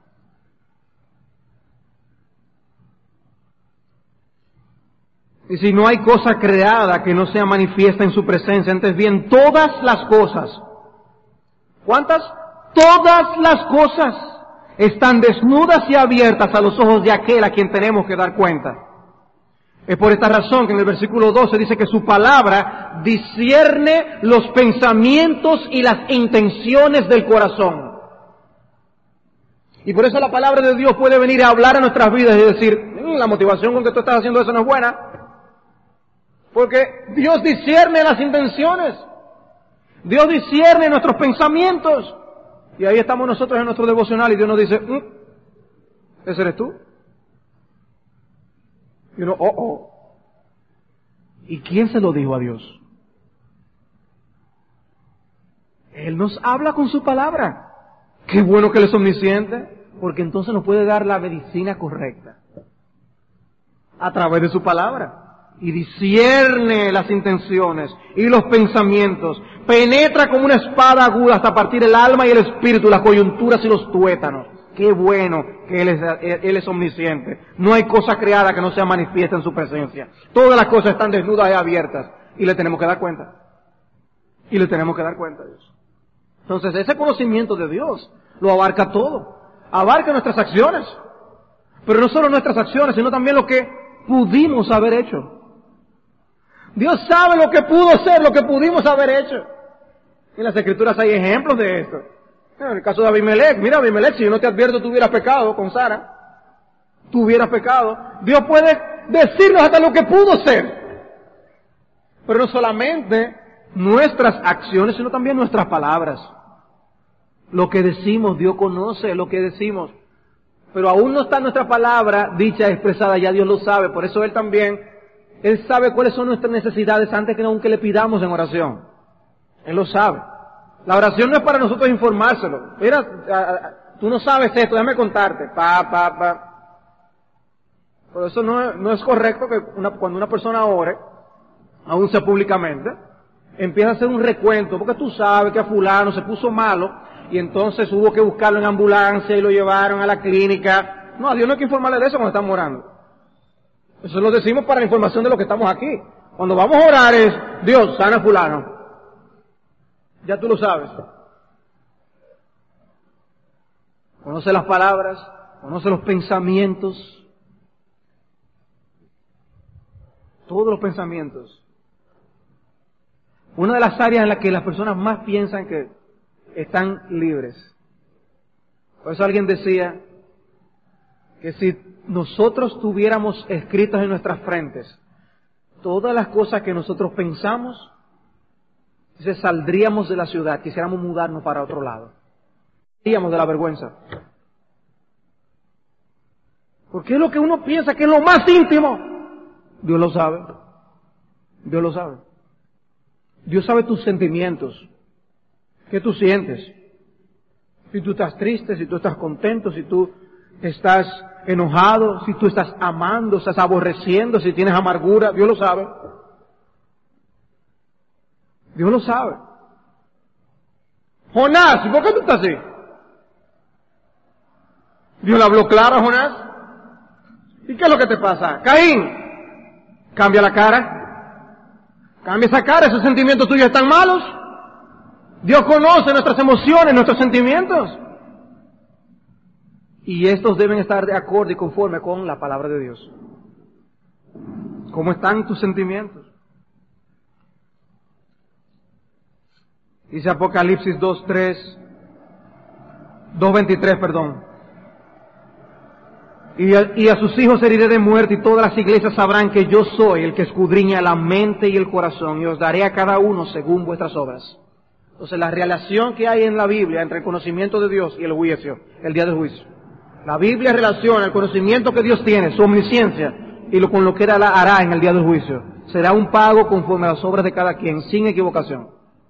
Y si no hay cosa creada que no sea manifiesta en su presencia, antes bien todas las cosas, ¿cuántas? Todas las cosas están desnudas y abiertas a los ojos de aquel a quien tenemos que dar cuenta. Es por esta razón que en el versículo 12 dice que su palabra discierne los pensamientos y las intenciones del corazón. Y por eso la palabra de Dios puede venir a hablar a nuestras vidas y decir, la motivación con que tú estás haciendo eso no es buena. Porque Dios discierne las intenciones. Dios discierne nuestros pensamientos. Y ahí estamos nosotros en nuestro devocional y Dios nos dice, ¿ese eres tú? Y uno, ¿Y quién se lo dijo a Dios? Él nos habla con su palabra. Qué bueno que Él es omnisciente. porque entonces nos puede dar la medicina correcta a través de su palabra. Y discierne las intenciones y los pensamientos, penetra como una espada aguda hasta partir el alma y el espíritu, las coyunturas y los tuétanos. Qué bueno que Él es omnisciente. No hay cosa creada que no sea manifiesta en su presencia. Todas las cosas están desnudas y abiertas, y le tenemos que dar cuenta. Y le tenemos que dar cuenta a Dios. Entonces, ese conocimiento de Dios lo abarca todo. Abarca nuestras acciones. Pero no solo nuestras acciones, sino también lo que pudimos haber hecho. Dios sabe lo que pudo ser, lo que pudimos haber hecho. En las Escrituras hay ejemplos de esto. En el caso de Abimelech, mira Abimelech, si yo no te advierto, tú hubieras pecado con Sara. Tú hubieras pecado. Dios puede decirnos hasta lo que pudo ser. Pero no solamente nuestras acciones, sino también nuestras palabras. Lo que decimos, Dios conoce lo que decimos. Pero aún no está nuestra palabra dicha, expresada, ya Dios lo sabe. Por eso Él sabe cuáles son nuestras necesidades antes que aunque le pidamos en oración. Él lo sabe. La oración no es para nosotros informárselo. Mira, tú no sabes esto, déjame contarte. Por eso no es correcto que cuando una persona ore, aún sea públicamente, empieza a hacer un recuento, porque tú sabes que a fulano se puso malo, y entonces hubo que buscarlo en ambulancia y lo llevaron a la clínica. No, a Dios no hay que informarle de eso cuando estamos orando. Eso lo decimos para la información de lo que estamos aquí. Cuando vamos a orar es, Dios, sana a fulano. Ya tú lo sabes. Conoce las palabras, conoce los pensamientos. Todos los pensamientos. Una de las áreas en las que las personas más piensan que están libres. Por eso alguien decía que si nosotros tuviéramos escritas en nuestras frentes todas las cosas que nosotros pensamos, saldríamos de la ciudad, quisiéramos mudarnos para otro lado. Saldríamos de la vergüenza. Porque es lo que uno piensa que es lo más íntimo. Dios lo sabe. Dios lo sabe. Dios sabe tus sentimientos. ¿Qué tú sientes? Si tú estás triste, si tú estás contento, si tú estás enojado, si tú estás amando, estás aborreciendo, si tienes amargura, Dios lo sabe. Dios lo sabe. Jonás, ¿por qué tú estás así? Dios le habló claro a Jonás. ¿Y qué es lo que te pasa? Caín, cambia la cara. Cambia esa cara, esos sentimientos tuyos están malos. Dios conoce nuestras emociones, nuestros sentimientos. Y estos deben estar de acuerdo y conforme con la palabra de Dios. ¿Cómo están tus sentimientos? Dice Apocalipsis 2:23, perdón. Y a sus hijos heriré de muerte, y todas las iglesias sabrán que yo soy el que escudriña la mente y el corazón, y os daré a cada uno según vuestras obras. Entonces, la relación que hay en la Biblia entre el conocimiento de Dios y el juicio, el día del juicio. La Biblia relaciona el conocimiento que Dios tiene, su omnisciencia, y con lo que Él hará en el día del juicio. Será un pago conforme a las obras de cada quien, sin equivocación.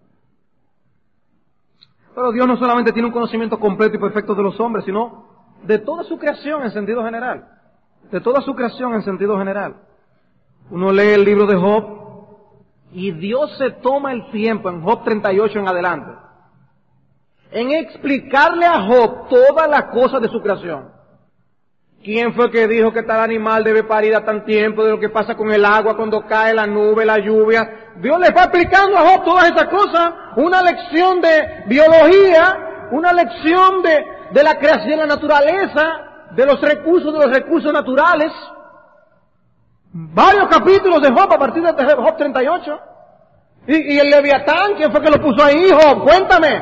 Pero Dios no solamente tiene un conocimiento completo y perfecto de los hombres, sino de toda su creación en sentido general. De toda su creación en sentido general. Uno lee el libro de Job, y Dios se toma el tiempo, en Job 38 en adelante, en explicarle a Job todas las cosas de su creación. ¿Quién fue que dijo que tal animal debe parir a tan tiempo? De lo que pasa con el agua cuando cae la nube, la lluvia. Dios le va explicando a Job todas esas cosas. Una lección de biología, una lección de la creación de la naturaleza, de los recursos naturales. Varios capítulos de Job a partir de Job 38. Y el Leviatán, ¿quién fue que lo puso ahí, Job? Cuéntame.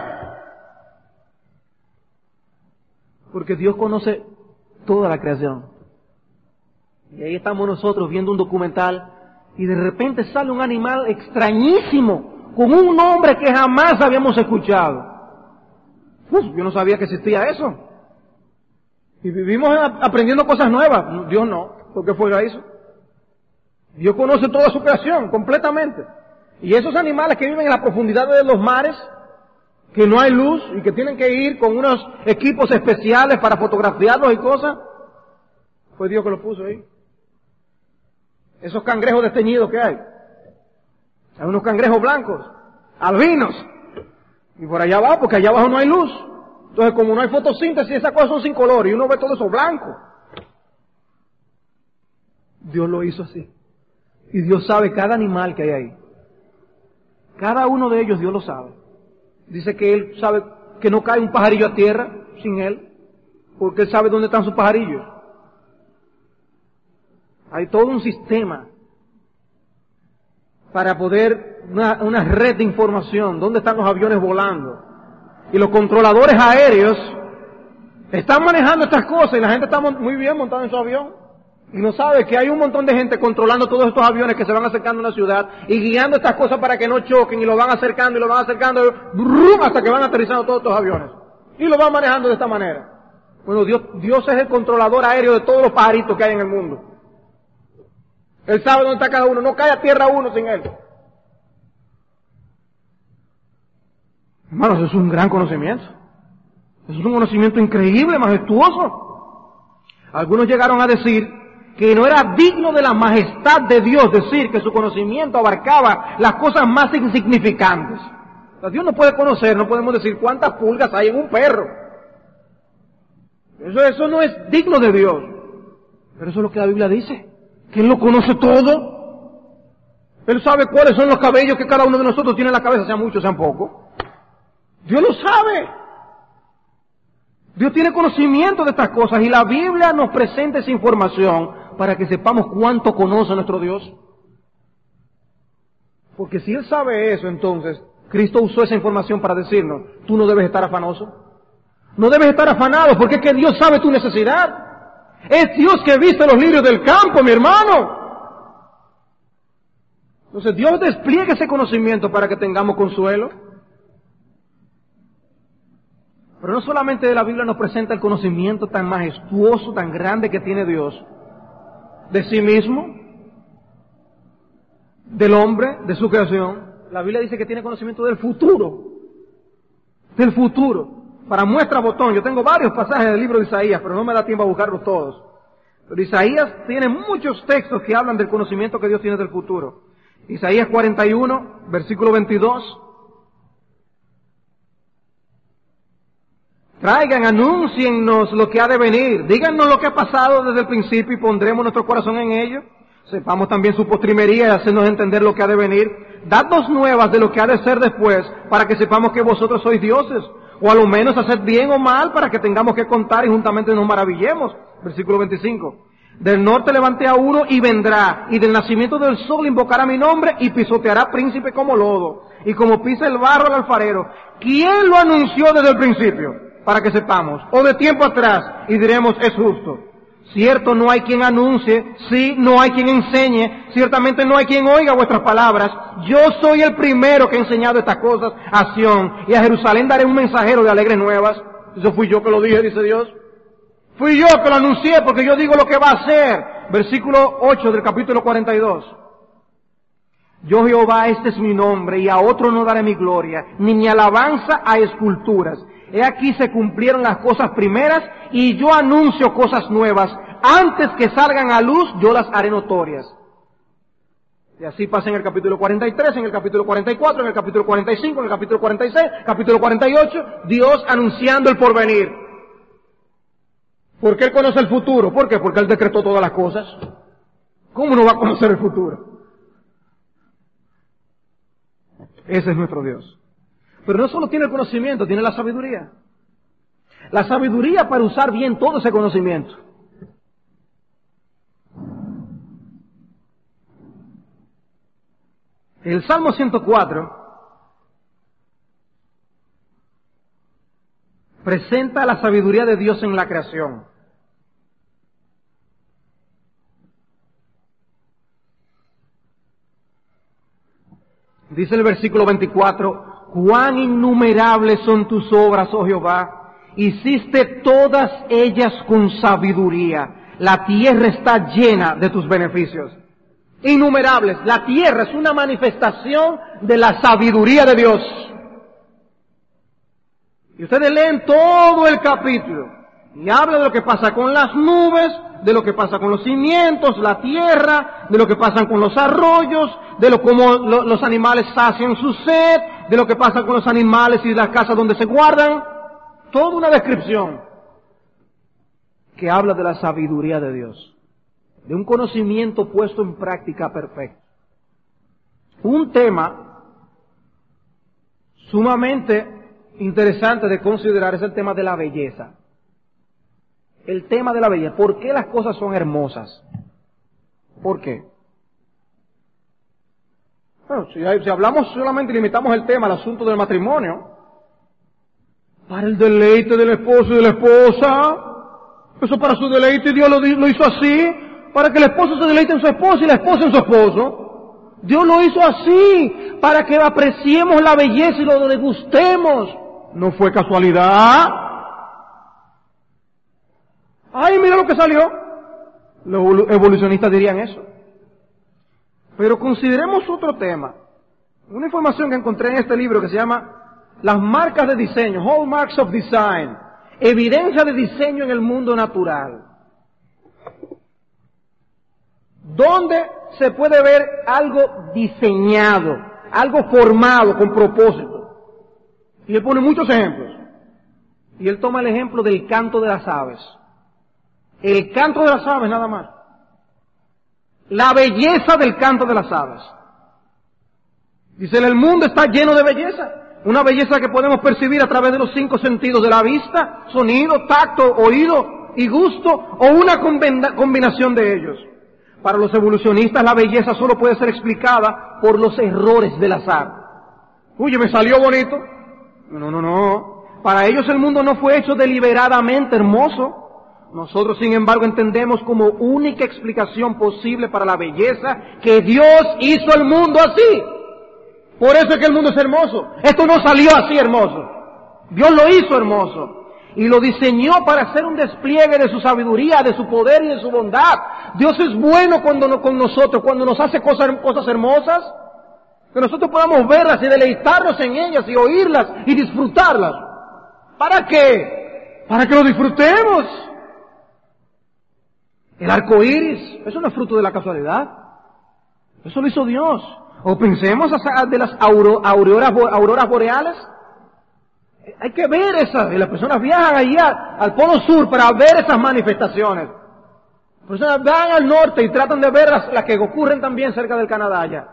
Porque Dios conoce toda la creación. Y ahí estamos nosotros viendo un documental y de repente sale un animal extrañísimo con un nombre que jamás habíamos escuchado. Yo no sabía que existía eso. Y vivimos aprendiendo cosas nuevas. Dios no. ¿Por qué fue lo hizo? Dios conoce toda su creación completamente. Y esos animales que viven en la profundidad de los mares, que no hay luz y que tienen que ir con unos equipos especiales para fotografiarlos y cosas. Fue Dios que lo puso ahí. Esos cangrejos desteñidos que hay. Hay unos cangrejos blancos, albinos. Y por allá abajo, porque allá abajo no hay luz. Entonces, como no hay fotosíntesis, esas cosas son sin color y uno ve todo eso blanco. Dios lo hizo así. Y Dios sabe cada animal que hay ahí. Cada uno de ellos Dios lo sabe. Dice que Él sabe que no cae un pajarillo a tierra sin Él, porque Él sabe dónde están sus pajarillos. Hay todo un sistema para poder, una red de información, dónde están los aviones volando. Y los controladores aéreos están manejando estas cosas y la gente está muy bien montada en su avión. Y no sabe que hay un montón de gente controlando todos estos aviones que se van acercando a una ciudad y guiando estas cosas para que no choquen y lo van acercando y lo van acercando hasta que van aterrizando todos estos aviones. Y lo van manejando de esta manera. Bueno, Dios es el controlador aéreo de todos los pajaritos que hay en el mundo. Él sabe dónde está cada uno, no cae a tierra uno sin Él. Hermanos, eso es un gran conocimiento. Eso es un conocimiento increíble, majestuoso. Algunos llegaron a decir que no era digno de la majestad de Dios decir que su conocimiento abarcaba las cosas más insignificantes. O sea, Dios no puede conocer, no podemos decir cuántas pulgas hay en un perro. Eso no es digno de Dios. Pero eso es lo que la Biblia dice. Que Él lo conoce todo. Él sabe cuáles son los cabellos que cada uno de nosotros tiene en la cabeza, sean muchos, sean pocos. Dios lo sabe. Dios tiene conocimiento de estas cosas y la Biblia nos presenta esa información para que sepamos cuánto conoce nuestro Dios. Porque si Él sabe eso, entonces Cristo usó esa información para decirnos, tú no debes estar afanoso. No debes estar afanado porque es que Dios sabe tu necesidad. Es Dios que viste los lirios del campo, mi hermano. Entonces Dios despliega ese conocimiento para que tengamos consuelo. Pero no solamente la Biblia nos presenta el conocimiento tan majestuoso, tan grande que tiene Dios de sí mismo, del hombre, de su creación. La Biblia dice que tiene conocimiento del futuro. Del futuro. Para muestra botón, yo tengo varios pasajes del libro de Isaías, pero no me da tiempo a buscarlos todos. Pero Isaías tiene muchos textos que hablan del conocimiento que Dios tiene del futuro. Isaías 41, versículo 22. Traigan, anúnciennos lo que ha de venir. Díganos lo que ha pasado desde el principio y pondremos nuestro corazón en ello. Sepamos también su postrimería y hacernos entender lo que ha de venir. Dadnos nuevas de lo que ha de ser después, para que sepamos que vosotros sois dioses. O a lo menos hacer bien o mal para que tengamos que contar y juntamente nos maravillemos. Versículo 25. Del norte levanté a uno y vendrá, y del nacimiento del sol invocará mi nombre y pisoteará príncipe como lodo, y como pisa el barro al alfarero. ¿Quién lo anunció desde el principio? Para que sepamos. O de tiempo atrás, y diremos, es justo. Cierto, no hay quien anuncie, sí, no hay quien enseñe, ciertamente no hay quien oiga vuestras palabras. Yo soy el primero que he enseñado estas cosas a Sión, y a Jerusalén daré un mensajero de alegres nuevas. Eso fui yo que lo dije, dice Dios. Fui yo que lo anuncié, porque yo digo lo que va a hacer. Versículo 8 del capítulo 42. Yo Jehová, este es mi nombre, y a otro no daré mi gloria, ni mi alabanza a esculturas. He aquí se cumplieron las cosas primeras, y yo anuncio cosas nuevas. Antes que salgan a luz, yo las haré notorias. Y así pasa en el capítulo 43, en el capítulo 44, en el capítulo 45, en el capítulo 46, capítulo 48, Dios anunciando el porvenir. ¿Por qué Él conoce el futuro? ¿Por qué? Porque Él decretó todas las cosas. ¿Cómo no va a conocer el futuro? Ese es nuestro Dios. Pero no solo tiene el conocimiento, tiene la sabiduría. La sabiduría para usar bien todo ese conocimiento. El Salmo 104 presenta la sabiduría de Dios en la creación. Dice el versículo 24, cuán innumerables son tus obras, oh Jehová, hiciste todas ellas con sabiduría, la tierra está llena de tus beneficios. Innumerables, la tierra es una manifestación de la sabiduría de Dios. Y ustedes leen todo el capítulo y habla de lo que pasa con las nubes, de lo que pasa con los cimientos, la tierra, de lo que pasa con los arroyos, de cómo los animales sacian su sed, de lo que pasa con los animales y las casas donde se guardan. Toda una descripción que habla de la sabiduría de Dios, de un conocimiento puesto en práctica perfecto. Un tema sumamente interesante de considerar es el tema de la belleza. El tema de la belleza. ¿Por qué las cosas son hermosas? ¿Por qué? Bueno, si hablamos solamente, limitamos el tema al asunto del matrimonio, para el deleite del esposo y de la esposa, eso para su deleite Dios lo hizo así, para que el esposo se deleite en su esposa y la esposa en su esposo. Dios lo hizo así, para que apreciemos la belleza y lo degustemos. No fue casualidad. Ay, mira lo que salió. Los evolucionistas dirían eso. Pero consideremos otro tema. Una información que encontré en este libro que se llama Las marcas de diseño, Hallmarks of Design. Evidencia de diseño en el mundo natural. ¿Dónde se puede ver algo diseñado, algo formado con propósito? Y él pone muchos ejemplos. Y él toma el ejemplo del canto de las aves. El canto de las aves nada más. La belleza del canto de las aves. Dice, el mundo está lleno de belleza. Una belleza que podemos percibir a través de los 5 sentidos de la vista, sonido, tacto, oído y gusto, o una combinación de ellos. Para los evolucionistas la belleza solo puede ser explicada por los errores del azar. Oye, me salió bonito. No. Para ellos el mundo no fue hecho deliberadamente hermoso. Nosotros, sin embargo, entendemos como única explicación posible para la belleza que Dios hizo el mundo así. Por eso es que el mundo es hermoso. Esto no salió así hermoso. Dios lo hizo hermoso. Y lo diseñó para hacer un despliegue de su sabiduría, de su poder y de su bondad. Dios es bueno con nosotros, cuando nos hace cosas hermosas, que nosotros podamos verlas y deleitarnos en ellas y oírlas y disfrutarlas. ¿Para qué? Para que lo disfrutemos. El arco iris, eso no es fruto de la casualidad. Eso lo hizo Dios. O pensemos de las auroras boreales. Hay que ver esas, y las personas viajan allí al Polo Sur para ver esas manifestaciones. Las personas van al norte y tratan de ver las que ocurren también cerca del Canadá ya.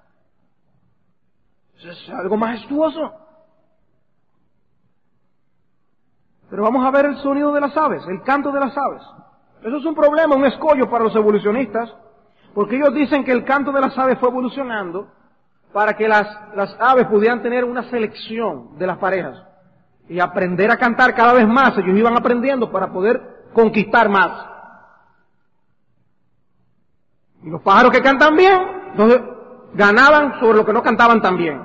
Eso es algo majestuoso. Pero vamos a ver el sonido de las aves, el canto de las aves. Eso es un problema, un escollo para los evolucionistas, porque ellos dicen que el canto de las aves fue evolucionando para que las aves pudieran tener una selección de las parejas y aprender a cantar cada vez más. Ellos iban aprendiendo para poder conquistar más. Y los pájaros que cantan bien, entonces ganaban sobre los que no cantaban tan bien.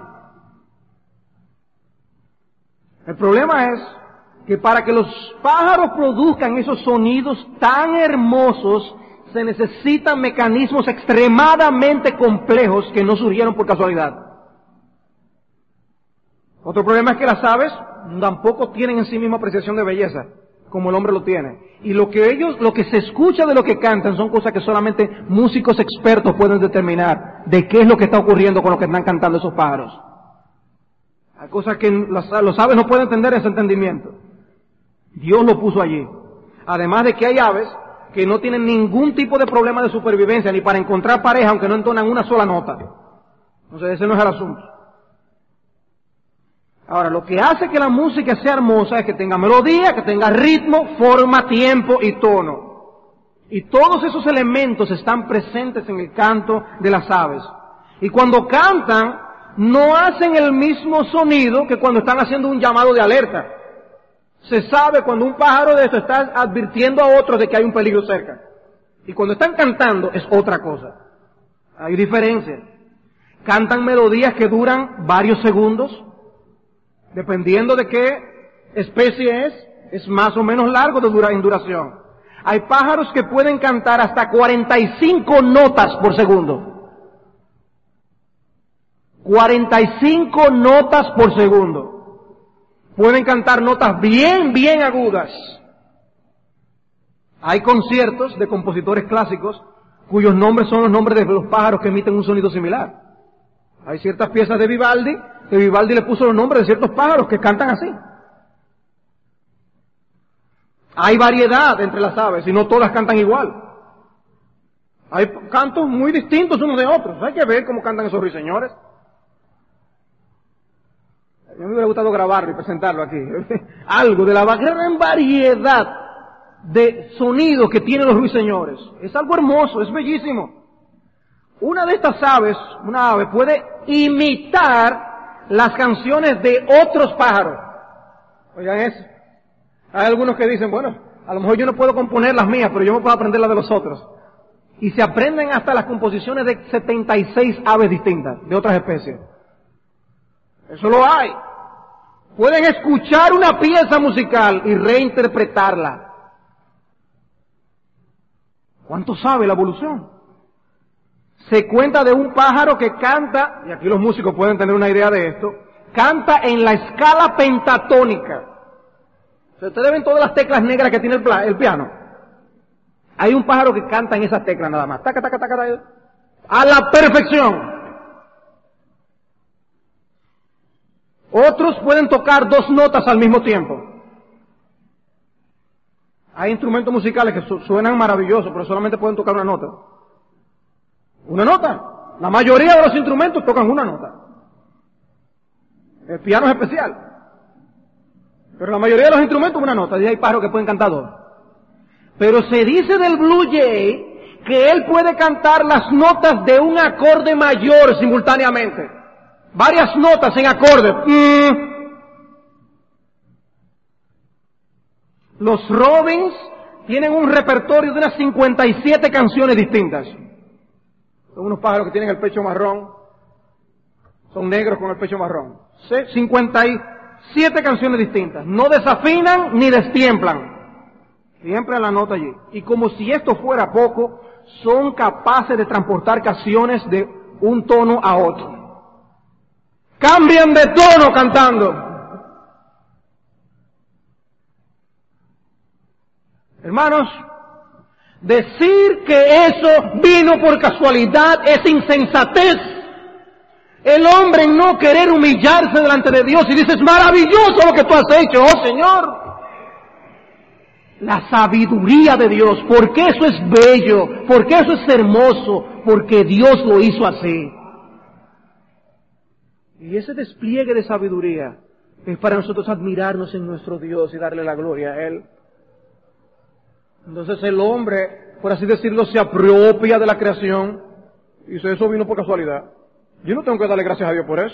El problema es que para que los pájaros produzcan esos sonidos tan hermosos, se necesitan mecanismos extremadamente complejos que no surgieron por casualidad. Otro problema es que las aves tampoco tienen en sí misma apreciación de belleza, como el hombre lo tiene. Y lo que se escucha de lo que cantan son cosas que solamente músicos expertos pueden determinar de qué es lo que está ocurriendo con lo que están cantando esos pájaros. Hay cosas que los aves no pueden entender ese entendimiento. Dios lo puso allí. Además de que hay aves que no tienen ningún tipo de problema de supervivencia, ni para encontrar pareja, aunque no entonan una sola nota. Entonces ese no es el asunto. Ahora, lo que hace que la música sea hermosa es que tenga melodía, que tenga ritmo, forma, tiempo y tono. Y todos esos elementos están presentes en el canto de las aves. Y cuando cantan, no hacen el mismo sonido que cuando están haciendo un llamado de alerta. Se sabe cuando un pájaro de esto está advirtiendo a otros de que hay un peligro cerca. Y cuando están cantando es otra cosa. Hay diferencia. Cantan melodías que duran varios segundos. Dependiendo de qué especie es más o menos largo en duración. Hay pájaros que pueden cantar hasta 45 notas por segundo. 45 notas por segundo. pueden cantar notas bien agudas. Hay conciertos de compositores clásicos cuyos nombres son los nombres de los pájaros que emiten un sonido similar. Hay ciertas piezas de Vivaldi que Vivaldi le puso los nombres de ciertos pájaros que cantan así. Hay variedad entre las aves y no todas cantan igual. Hay cantos muy distintos unos de otros. Hay que ver cómo cantan esos ruiseñores. A mí me hubiera gustado grabarlo y presentarlo aquí. Algo de la gran variedad de sonidos que tienen los ruiseñores. Es algo hermoso, es bellísimo. Una de estas aves, una ave, puede imitar las canciones de otros pájaros. Oigan eso. Hay algunos que dicen, bueno, a lo mejor yo no puedo componer las mías, pero yo me puedo aprender las de los otros. Y se aprenden hasta las composiciones de 76 aves distintas, de otras especies. Eso lo hay. Pueden escuchar una pieza musical y reinterpretarla. ¿Cuánto sabe la evolución? Se cuenta de un pájaro que canta, y aquí los músicos pueden tener una idea de esto, canta en la escala pentatónica. Ustedes ven todas las teclas negras que tiene el piano. Hay un pájaro que canta en esas teclas nada más. Taca, taca, taca, taca, a la perfección. Otros pueden tocar 2 notas al mismo tiempo. Hay instrumentos musicales que suenan maravillosos, pero solamente pueden tocar una nota. Una nota. La mayoría de los instrumentos tocan una nota. El piano es especial. Pero la mayoría de los instrumentos una nota. Y hay pájaros que pueden cantar 2. Pero se dice del blue jay que él puede cantar las notas de un acorde mayor simultáneamente. Varias notas en acorde. Los robins tienen un repertorio de unas 57 canciones distintas. Son unos pájaros que tienen el pecho marrón. Son negros con el pecho marrón. 57 canciones distintas. No desafinan ni destiemplan. Siempre a la nota allí. Y como si esto fuera poco, son capaces de transportar canciones de un tono a otro. Cambian de tono cantando. Hermanos, decir que eso vino por casualidad es insensatez. El hombre en no querer humillarse delante de Dios y dice, es maravilloso lo que tú has hecho, oh Señor. La sabiduría de Dios, porque eso es bello, porque eso es hermoso, porque Dios lo hizo así. Y ese despliegue de sabiduría es para nosotros admirarnos en nuestro Dios y darle la gloria a Él. Entonces el hombre, por así decirlo, se apropia de la creación y dice, eso vino por casualidad. Yo no tengo que darle gracias a Dios por eso.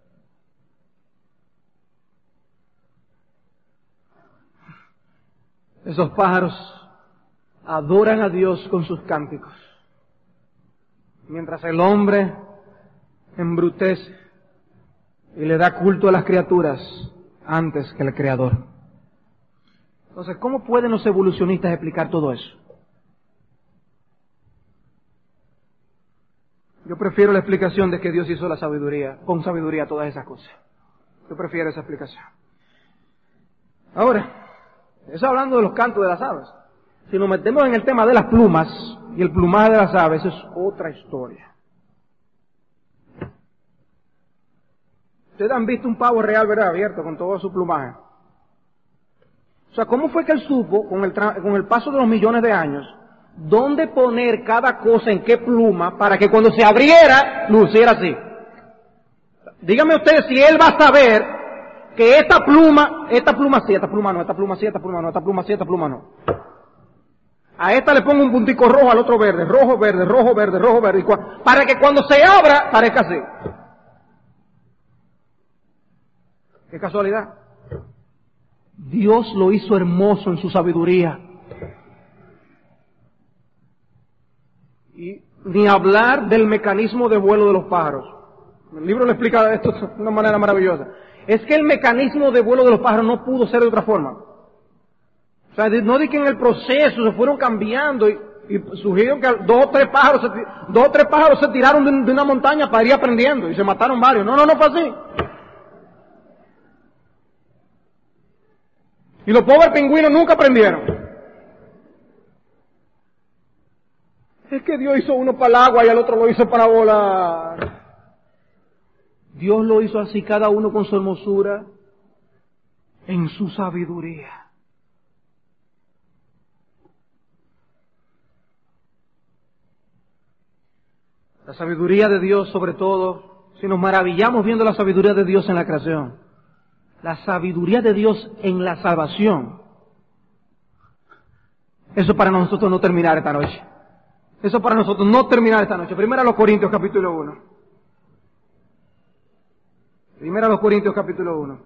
Esos pájaros adoran a Dios con sus cánticos, mientras el hombre embrutece y le da culto a las criaturas antes que al Creador. Entonces, ¿cómo pueden los evolucionistas explicar todo eso? Yo prefiero la explicación de que Dios hizo la sabiduría, con sabiduría todas esas cosas. Yo prefiero esa explicación. Ahora, eso hablando de los cantos de las aves. Si nos metemos en el tema de las plumas y el plumaje de las aves, es otra historia. Ustedes han visto un pavo real, ¿verdad? Abierto con todo su plumaje. O sea, ¿cómo fue que él supo, con el paso de los millones de años, dónde poner cada cosa en qué pluma para que cuando se abriera, luciera así? Dígame usted si él va a saber que esta pluma sí, esta pluma no, esta pluma sí, esta pluma no, esta pluma sí, esta pluma no. A esta le pongo un puntico rojo, al otro verde, rojo, verde, rojo, verde, rojo, verde, para que cuando se abra, parezca así. Qué casualidad. Dios lo hizo hermoso en su sabiduría. Y ni hablar del mecanismo de vuelo de los pájaros. El libro le explica esto de una manera maravillosa. Es que el mecanismo de vuelo de los pájaros no pudo ser de otra forma. O sea, no di que en el proceso se fueron cambiando y surgieron que dos o tres pájaros se tiraron de una montaña para ir aprendiendo y se mataron varios. No fue así. Y los pobres pingüinos nunca aprendieron. Es que Dios hizo uno para el agua y el otro lo hizo para volar. Dios lo hizo así, cada uno con su hermosura, en su sabiduría. La sabiduría de Dios, sobre todo, si nos maravillamos viendo la sabiduría de Dios en la creación, la sabiduría de Dios en la salvación, eso para nosotros no terminar esta noche. Eso para nosotros no terminar esta noche. Primero a los Corintios capítulo 1. Primero a los Corintios capítulo 1.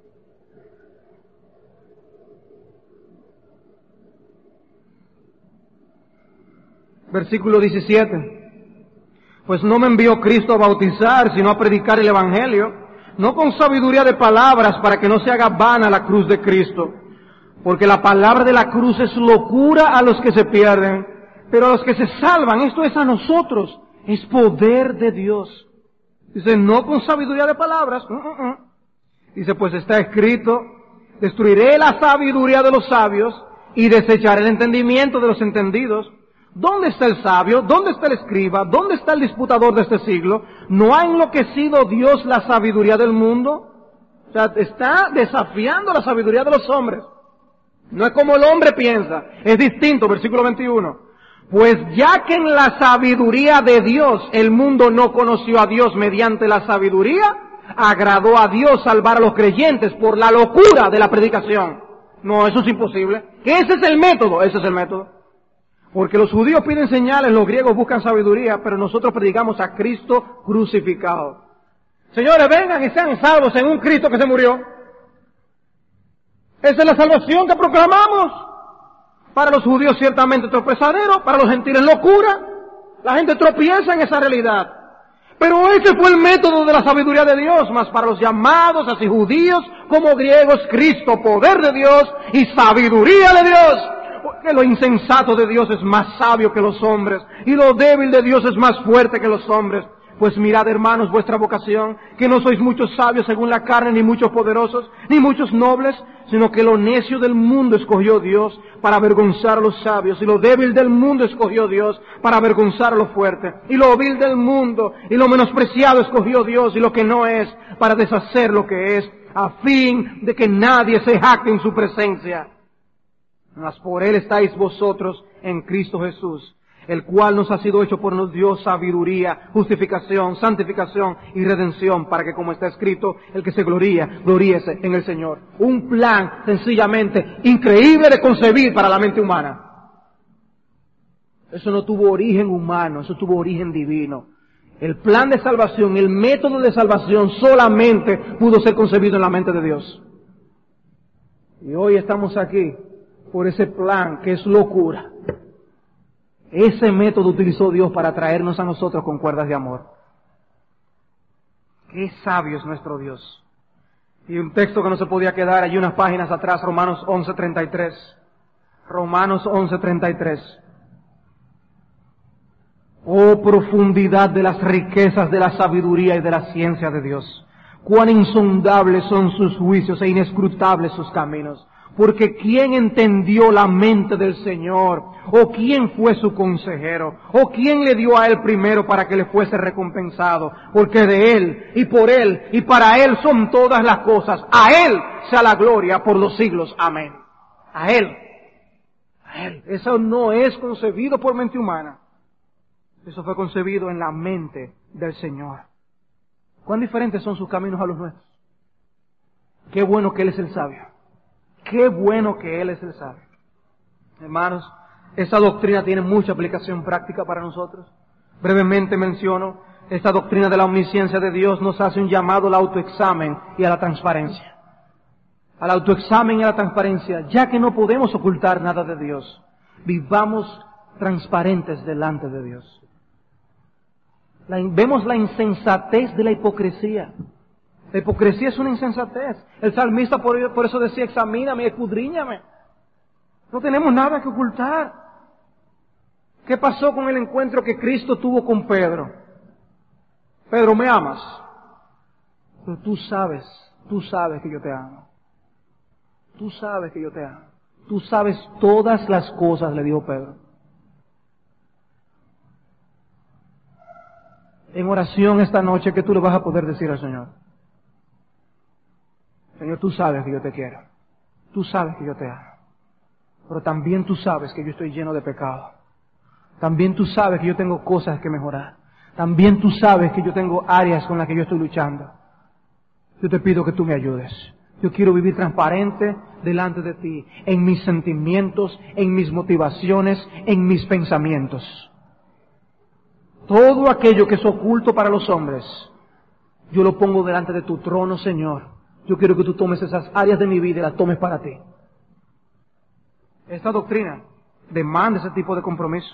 Versículo 17. Pues no me envió Cristo a bautizar, sino a predicar el Evangelio, no con sabiduría de palabras, para que no se haga vana la cruz de Cristo. Porque la palabra de la cruz es locura a los que se pierden, pero a los que se salvan, esto es a nosotros, es poder de Dios. Dice, no con sabiduría de palabras. Dice, pues está escrito, destruiré la sabiduría de los sabios y desecharé el entendimiento de los entendidos. ¿Dónde está el sabio? ¿Dónde está el escriba? ¿Dónde está el disputador de este siglo? ¿No ha enloquecido Dios la sabiduría del mundo? O sea, está desafiando la sabiduría de los hombres. No es como el hombre piensa, es distinto, versículo 21. Pues ya que en la sabiduría de Dios el mundo no conoció a Dios mediante la sabiduría, agradó a Dios salvar a los creyentes por la locura de la predicación. No, eso es imposible. Ese es el método, ese es el método. Porque los judíos piden señales, los griegos buscan sabiduría, pero nosotros predicamos a Cristo crucificado. Señores, vengan y sean salvos en un Cristo que se murió. Esa es la salvación que proclamamos. Para los judíos ciertamente tropezadero, para los gentiles locura. La gente tropieza en esa realidad. Pero ese fue el método de la sabiduría de Dios, más para los llamados, así judíos como griegos, Cristo, poder de Dios y sabiduría de Dios. Porque lo insensato de Dios es más sabio que los hombres, y lo débil de Dios es más fuerte que los hombres. Pues mirad, hermanos, vuestra vocación, que no sois muchos sabios según la carne, ni muchos poderosos, ni muchos nobles, sino que lo necio del mundo escogió Dios para avergonzar a los sabios, y lo débil del mundo escogió Dios para avergonzar a lo fuerte, y lo vil del mundo, y lo menospreciado escogió Dios, y lo que no es, para deshacer lo que es, a fin de que nadie se jacte en su presencia. Mas por Él estáis vosotros en Cristo Jesús, el cual nos ha sido hecho por nos Dios sabiduría, justificación, santificación y redención, para que, como está escrito, el que se gloría, gloríese en el Señor. Un plan sencillamente increíble de concebir para la mente humana. Eso no tuvo origen humano, eso tuvo origen divino. El plan de salvación, el método de salvación solamente pudo ser concebido en la mente de Dios. Y hoy estamos aquí por ese plan que es locura. Ese método utilizó Dios para traernos a nosotros con cuerdas de amor. Qué sabio es nuestro Dios. Y un texto que no se podía quedar allí unas páginas atrás, Romanos 11:33. Romanos 11:33. Oh profundidad de las riquezas de la sabiduría y de la ciencia de Dios. Cuán insondables son sus juicios e inescrutables sus caminos. Porque ¿quién entendió la mente del Señor? ¿O quién fue su consejero? ¿O quién le dio a Él primero para que le fuese recompensado? Porque de Él, y por Él, y para Él son todas las cosas. A Él sea la gloria por los siglos. Amén. A Él. A Él. Eso no es concebido por mente humana. Eso fue concebido en la mente del Señor. ¿Cuán diferentes son sus caminos a los nuestros? Qué bueno que Él es el sabio. Qué bueno que Él es el sabio. Hermanos, esa doctrina tiene mucha aplicación práctica para nosotros. Brevemente menciono, esta doctrina de la omnisciencia de Dios nos hace un llamado al autoexamen y a la transparencia. Al autoexamen y a la transparencia, ya que no podemos ocultar nada de Dios. Vivamos transparentes delante de Dios. Vemos la insensatez de la hipocresía. La hipocresía es una insensatez. El salmista por eso decía, examíname, escudriñame. No tenemos nada que ocultar. ¿Qué pasó con el encuentro que Cristo tuvo con Pedro? Pedro, ¿me amas? Pero tú sabes que yo te amo. Tú sabes que yo te amo. Tú sabes todas las cosas, le dijo Pedro. En oración esta noche, ¿qué tú le vas a poder decir al Señor? Señor, tú sabes que yo te quiero. Tú sabes que yo te amo. Pero también tú sabes que yo estoy lleno de pecado. También tú sabes que yo tengo cosas que mejorar. También tú sabes que yo tengo áreas con las que yo estoy luchando. Yo te pido que tú me ayudes. Yo quiero vivir transparente delante de ti, en mis sentimientos, en mis motivaciones, en mis pensamientos. Todo aquello que es oculto para los hombres, yo lo pongo delante de tu trono, Señor. Yo quiero que tú tomes esas áreas de mi vida y las tomes para ti. Esta doctrina demanda ese tipo de compromiso.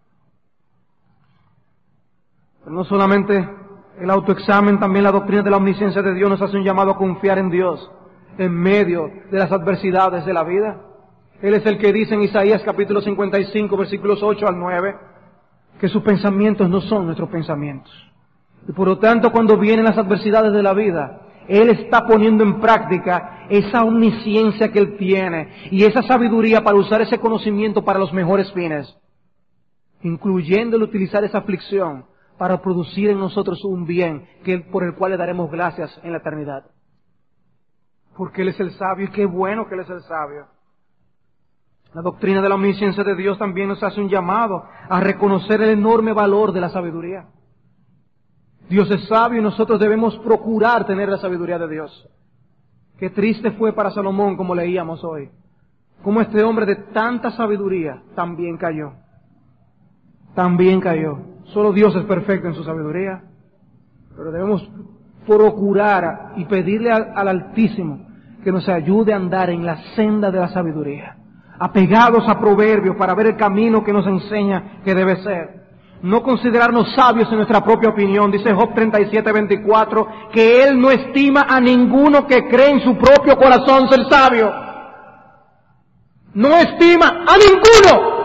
Pero no solamente el autoexamen, también la doctrina de la omnisciencia de Dios nos hace un llamado a confiar en Dios en medio de las adversidades de la vida. Él es el que dice en Isaías capítulo 55, versículos 8 al 9, que sus pensamientos no son nuestros pensamientos. Y por lo tanto, cuando vienen las adversidades de la vida, Él está poniendo en práctica esa omnisciencia que Él tiene y esa sabiduría para usar ese conocimiento para los mejores fines, incluyendo el utilizar esa aflicción para producir en nosotros un bien por el cual le daremos gracias en la eternidad. Porque Él es el sabio y qué bueno que Él es el sabio. La doctrina de la omnisciencia de Dios también nos hace un llamado a reconocer el enorme valor de la sabiduría. Dios es sabio y nosotros debemos procurar tener la sabiduría de Dios. Qué triste fue para Salomón, como leíamos hoy, cómo este hombre de tanta sabiduría también cayó. También cayó. Solo Dios es perfecto en su sabiduría, pero debemos procurar y pedirle al Altísimo que nos ayude a andar en la senda de la sabiduría, apegados a Proverbios para ver el camino que nos enseña que debe ser. No considerarnos sabios en nuestra propia opinión. Dice Job 37:24 que Él no estima a ninguno que cree en su propio corazón ser sabio. No estima a ninguno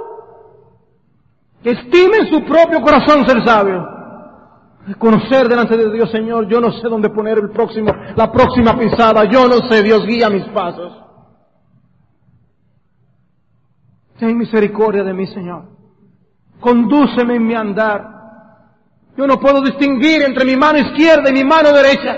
que estime en su propio corazón ser sabio. Conocer delante de Dios, Señor, yo no sé dónde poner la próxima pisada. Yo no sé, Dios, guía mis pasos. Ten misericordia de mí, Señor. Condúceme en mi andar. Yo no puedo distinguir entre mi mano izquierda y mi mano derecha.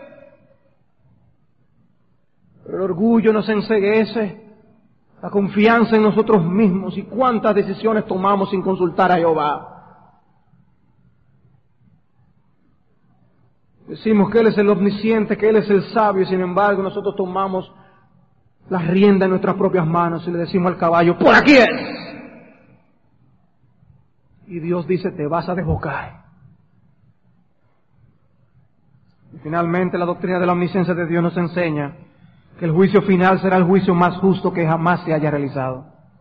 Pero el orgullo nos enceguece, la confianza en nosotros mismos y cuántas decisiones tomamos sin consultar a Jehová. Decimos que Él es el omnisciente, que Él es el sabio, y sin embargo nosotros tomamos la rienda en nuestras propias manos y le decimos al caballo, ¡por aquí es! Y Dios dice, te vas a desbocar. Y finalmente la doctrina de la omnisciencia de Dios nos enseña que el juicio final será el juicio más justo que jamás se haya realizado.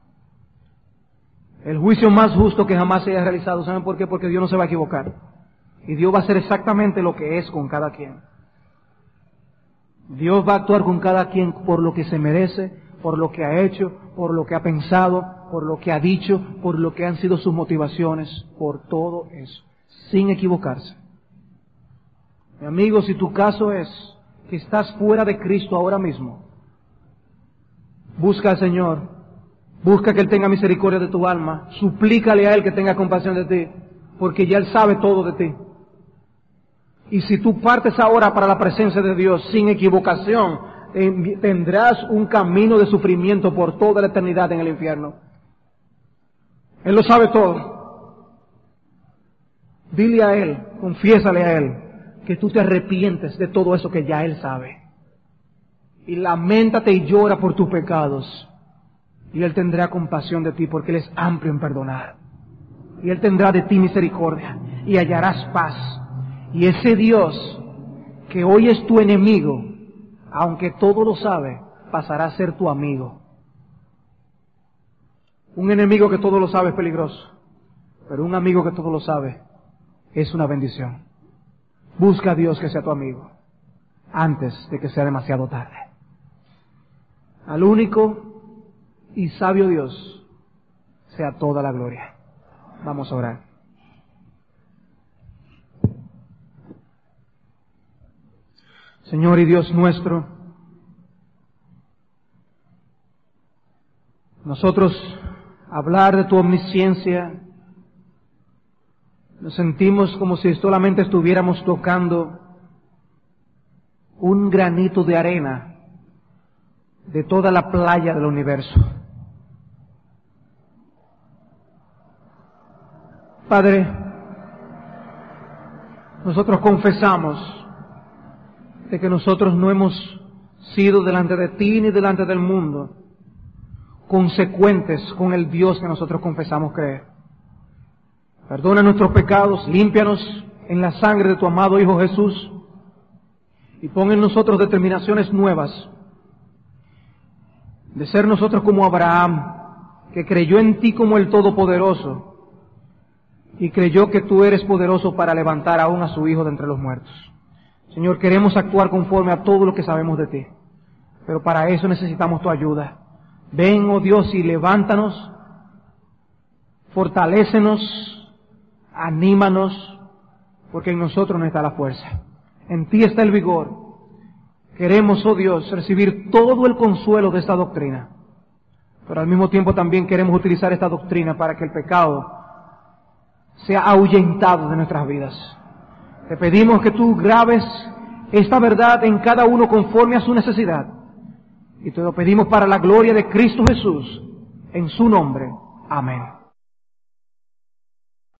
El juicio más justo que jamás se haya realizado. ¿Saben por qué? Porque Dios no se va a equivocar. Y Dios va a hacer exactamente lo que es con cada quien. Dios va a actuar con cada quien por lo que se merece, por lo que ha hecho, por lo que ha pensado, por lo que ha dicho, por lo que han sido sus motivaciones, por todo eso, sin equivocarse. Mi amigo, si tu caso es que estás fuera de Cristo ahora mismo, busca al Señor, busca que Él tenga misericordia de tu alma, suplícale a Él que tenga compasión de ti, porque ya Él sabe todo de ti. Y si tú partes ahora para la presencia de Dios sin equivocación, tendrás un camino de sufrimiento por toda la eternidad en el infierno. Él lo sabe todo. Dile a Él, confiésale a Él, que tú te arrepientes de todo eso que ya Él sabe. Y lamentate y llora por tus pecados. Y Él tendrá compasión de ti porque Él es amplio en perdonar. Y Él tendrá de ti misericordia y hallarás paz. Y ese Dios que hoy es tu enemigo, aunque todo lo sabe, pasará a ser tu amigo. Un enemigo que todo lo sabe es peligroso, pero un amigo que todo lo sabe es una bendición. Busca a Dios que sea tu amigo antes de que sea demasiado tarde. Al único y sabio Dios sea toda la gloria. Vamos a orar. Señor y Dios nuestro, nosotros hablar de tu omnisciencia, nos sentimos como si solamente estuviéramos tocando un granito de arena de toda la playa del universo. Padre, nosotros confesamos de que nosotros no hemos sido delante de ti ni delante del mundo consecuentes con el Dios que nosotros confesamos creer. Perdona nuestros pecados, límpianos en la sangre de tu amado Hijo Jesús y pon en nosotros determinaciones nuevas de ser nosotros como Abraham, que creyó en ti como el Todopoderoso y creyó que tú eres poderoso para levantar aún a su Hijo de entre los muertos. Señor, queremos actuar conforme a todo lo que sabemos de ti, pero para eso necesitamos tu ayuda. Ven, oh Dios, y levántanos, fortalécenos, anímanos, porque en nosotros no está la fuerza. En ti está el vigor. Queremos, oh Dios, recibir todo el consuelo de esta doctrina, pero al mismo tiempo también queremos utilizar esta doctrina para que el pecado sea ahuyentado de nuestras vidas. Te pedimos que tú grabes esta verdad en cada uno conforme a su necesidad. Y te lo pedimos para la gloria de Cristo Jesús, en su nombre. Amén.